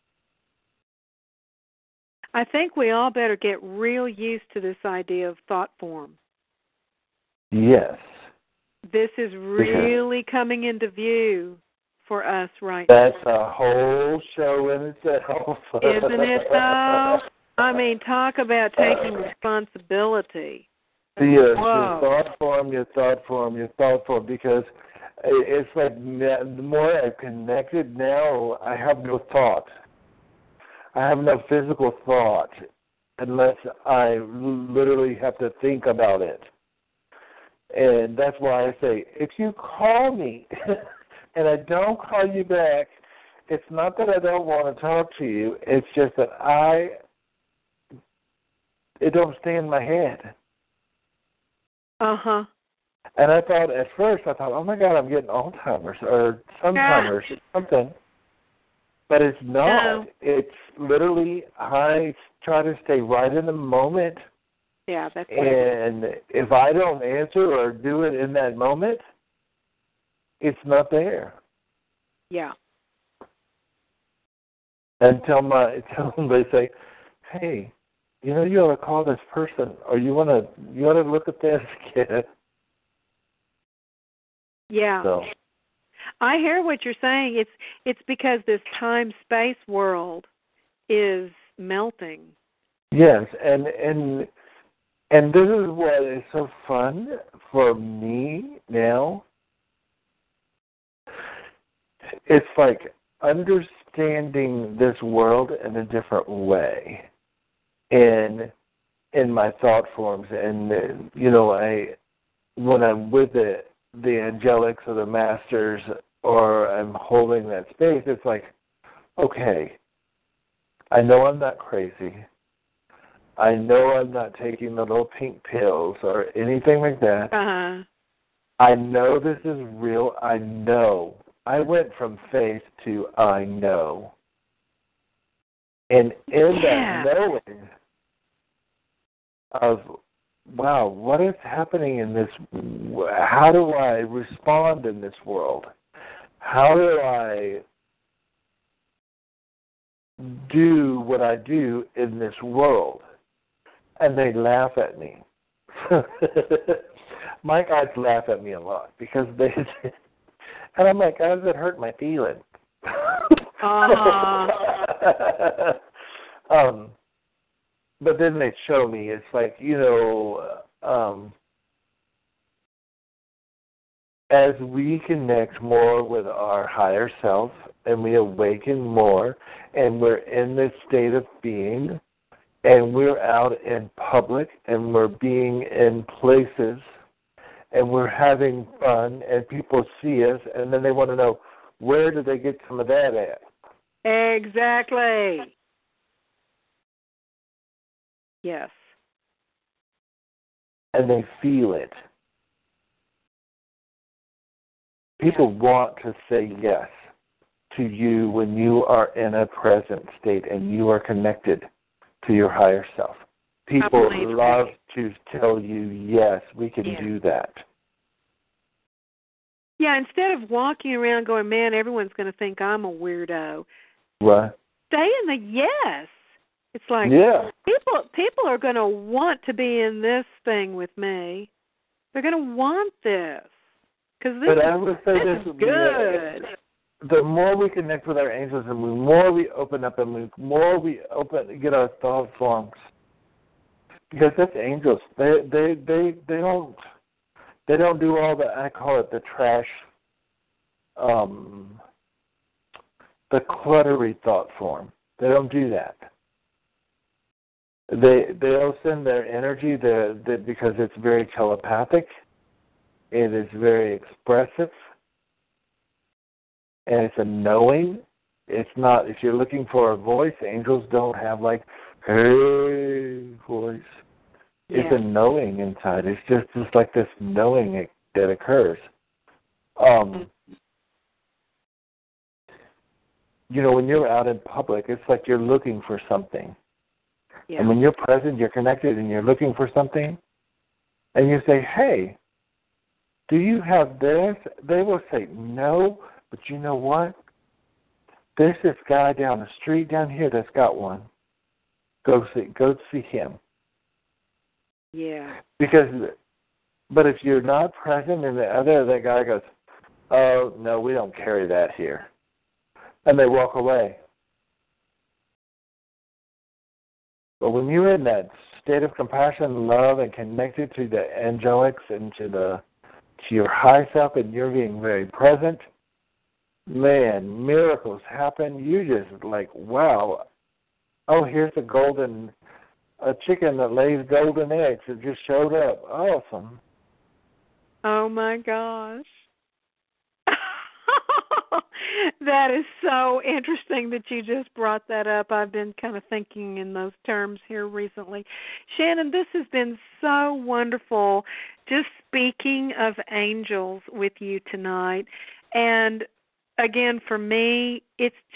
I think we all better get real used to this idea of thought form. Yes. This is really coming into view for us right That's now. That's a whole show in itself. Isn't it, though? I mean, talk about taking responsibility. Yes, your thought form, your thought form, your thought form, because it's like the more I've connected now, I have no thought. I have no physical thought unless I literally have to think about it. And that's why I say, if you call me and I don't call you back, it's not that I don't want to talk to you. It's just that I, it don't stay in my head. Uh-huh. And I thought, at first, I thought, oh, my God, I'm getting Alzheimer's or Alzheimer's or something. But it's not. No. It's literally, I try to stay right in the moment. Yeah, that's And right. If I don't answer or do it in that moment, it's not there. Yeah. Until my, until they say, hey, you know, you ought to call this person, or you want to, you ought to look at this again. Yeah. So. I hear what you're saying. It's it's because this time-space world is melting. Yes, and and and this is what is so fun for me now. It's like understanding this world in a different way, in in my thought forms, and you know, I when I'm with the the angelics or the masters, or I'm holding that space, it's like, okay, I know I'm not crazy. I know I'm not taking the little pink pills or anything like that. Uh-huh. I know this is real. I know. I went from faith to I know. And in Yeah. that knowing of, wow, what is happening in this, how do I respond in this world? How do I do what I do in this world? And they laugh at me. My guys laugh at me a lot because they, and I'm like, guys, it hurt my feelings. Uh-huh. um, but then they show me, it's like, you know, um, as we connect more with our higher self and we awaken more and we're in this state of being and we're out in public and we're being in places and we're having fun and people see us and then they want to know, where did they get some of that at? Exactly. Yes. And they feel it. People want to say yes to you when you are in a present state and you are connected to your higher self. People love to tell you, yes, we can yeah. do that. Yeah, instead of walking around going, man, everyone's going to think I'm a weirdo. Right. Stay in the yes. It's like, yeah. people people are going to want to be in this thing with me. They're going to want this. Because this, but I would say this, this is good. The more we connect with our angels and the more we open up and the more we open, get our thought forms, because that's angels. They they they they don't they don't do all the, I call it the trash, um, the cluttery thought form. They don't do that. They they'll send their energy there because it's very telepathic. It is very expressive. And it's a knowing. It's not, if you're looking for a voice, angels don't have like, hey, voice. Yeah. It's a knowing inside. It's just, just like this knowing that occurs. Um, you know, when you're out in public, it's like you're looking for something. Yeah. And when you're present, you're connected, and you're looking for something, and you say, hey, do you have this? They will say, no, but you know what? There's this guy down the street down here that's got one. Go see, go see him. Yeah. Because, but if you're not present and the other, that guy goes, oh, no, we don't carry that here. And they walk away. But when you're in that state of compassion, love, and connected to the angelics and to the to your high self, and you're being very present, man, miracles happen. You just like, wow. Oh, here's a golden, a chicken that lays golden eggs. It just showed up. Awesome. Oh, my gosh. That is so interesting that you just brought that up. I've been kind of thinking in those terms here recently. Shannon, this has been so wonderful just speaking of angels with you tonight. And again, for me, it's just,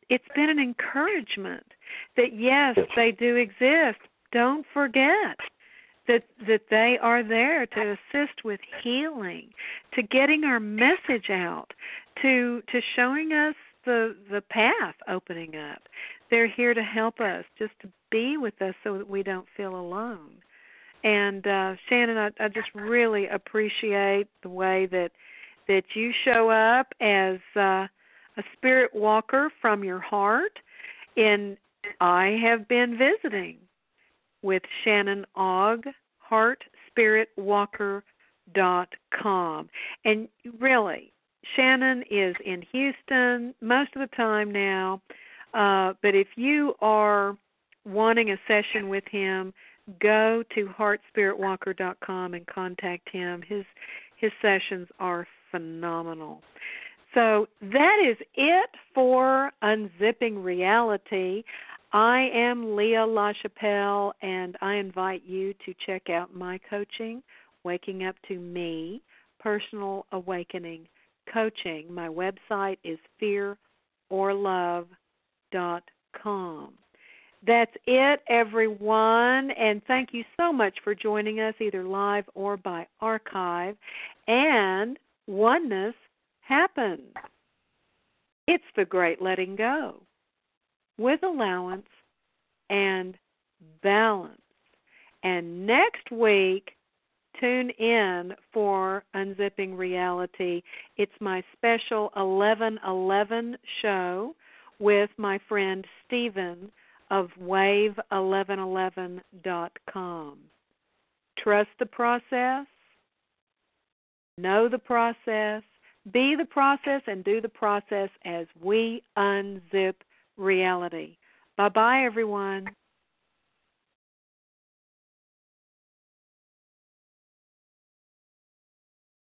it's been an encouragement that, yes, they do exist. Don't forget that that they are there to assist with healing, to getting our message out, to to showing us the the path opening up. They're here to help us, just to be with us so that we don't feel alone. And uh, Shannon, I, I just really appreciate the way that that you show up as uh, a spirit walker from your heart. And I have been visiting with Shannon Ogg, heart spirit walker dot com. And really, Shannon is in Houston most of the time now, uh, but if you are wanting a session with him, go to heart spirit walker dot com and contact him. His his sessions are phenomenal. So that is it for Unzipping Reality. I am Leah LaChapelle, and I invite you to check out my coaching, Waking Up to Me, Personal Awakening Coaching. My website is fear or love dot com. That's it, everyone, and thank you so much for joining us either live or by archive. And oneness happens. It's the great letting go with allowance and balance. And next week, tune in for Unzipping Reality. It's my special eleven eleven show with my friend Stephen of wave eleven eleven dot com. Trust the process, know the process, be the process, and do the process as we unzip reality. Bye-bye, everyone.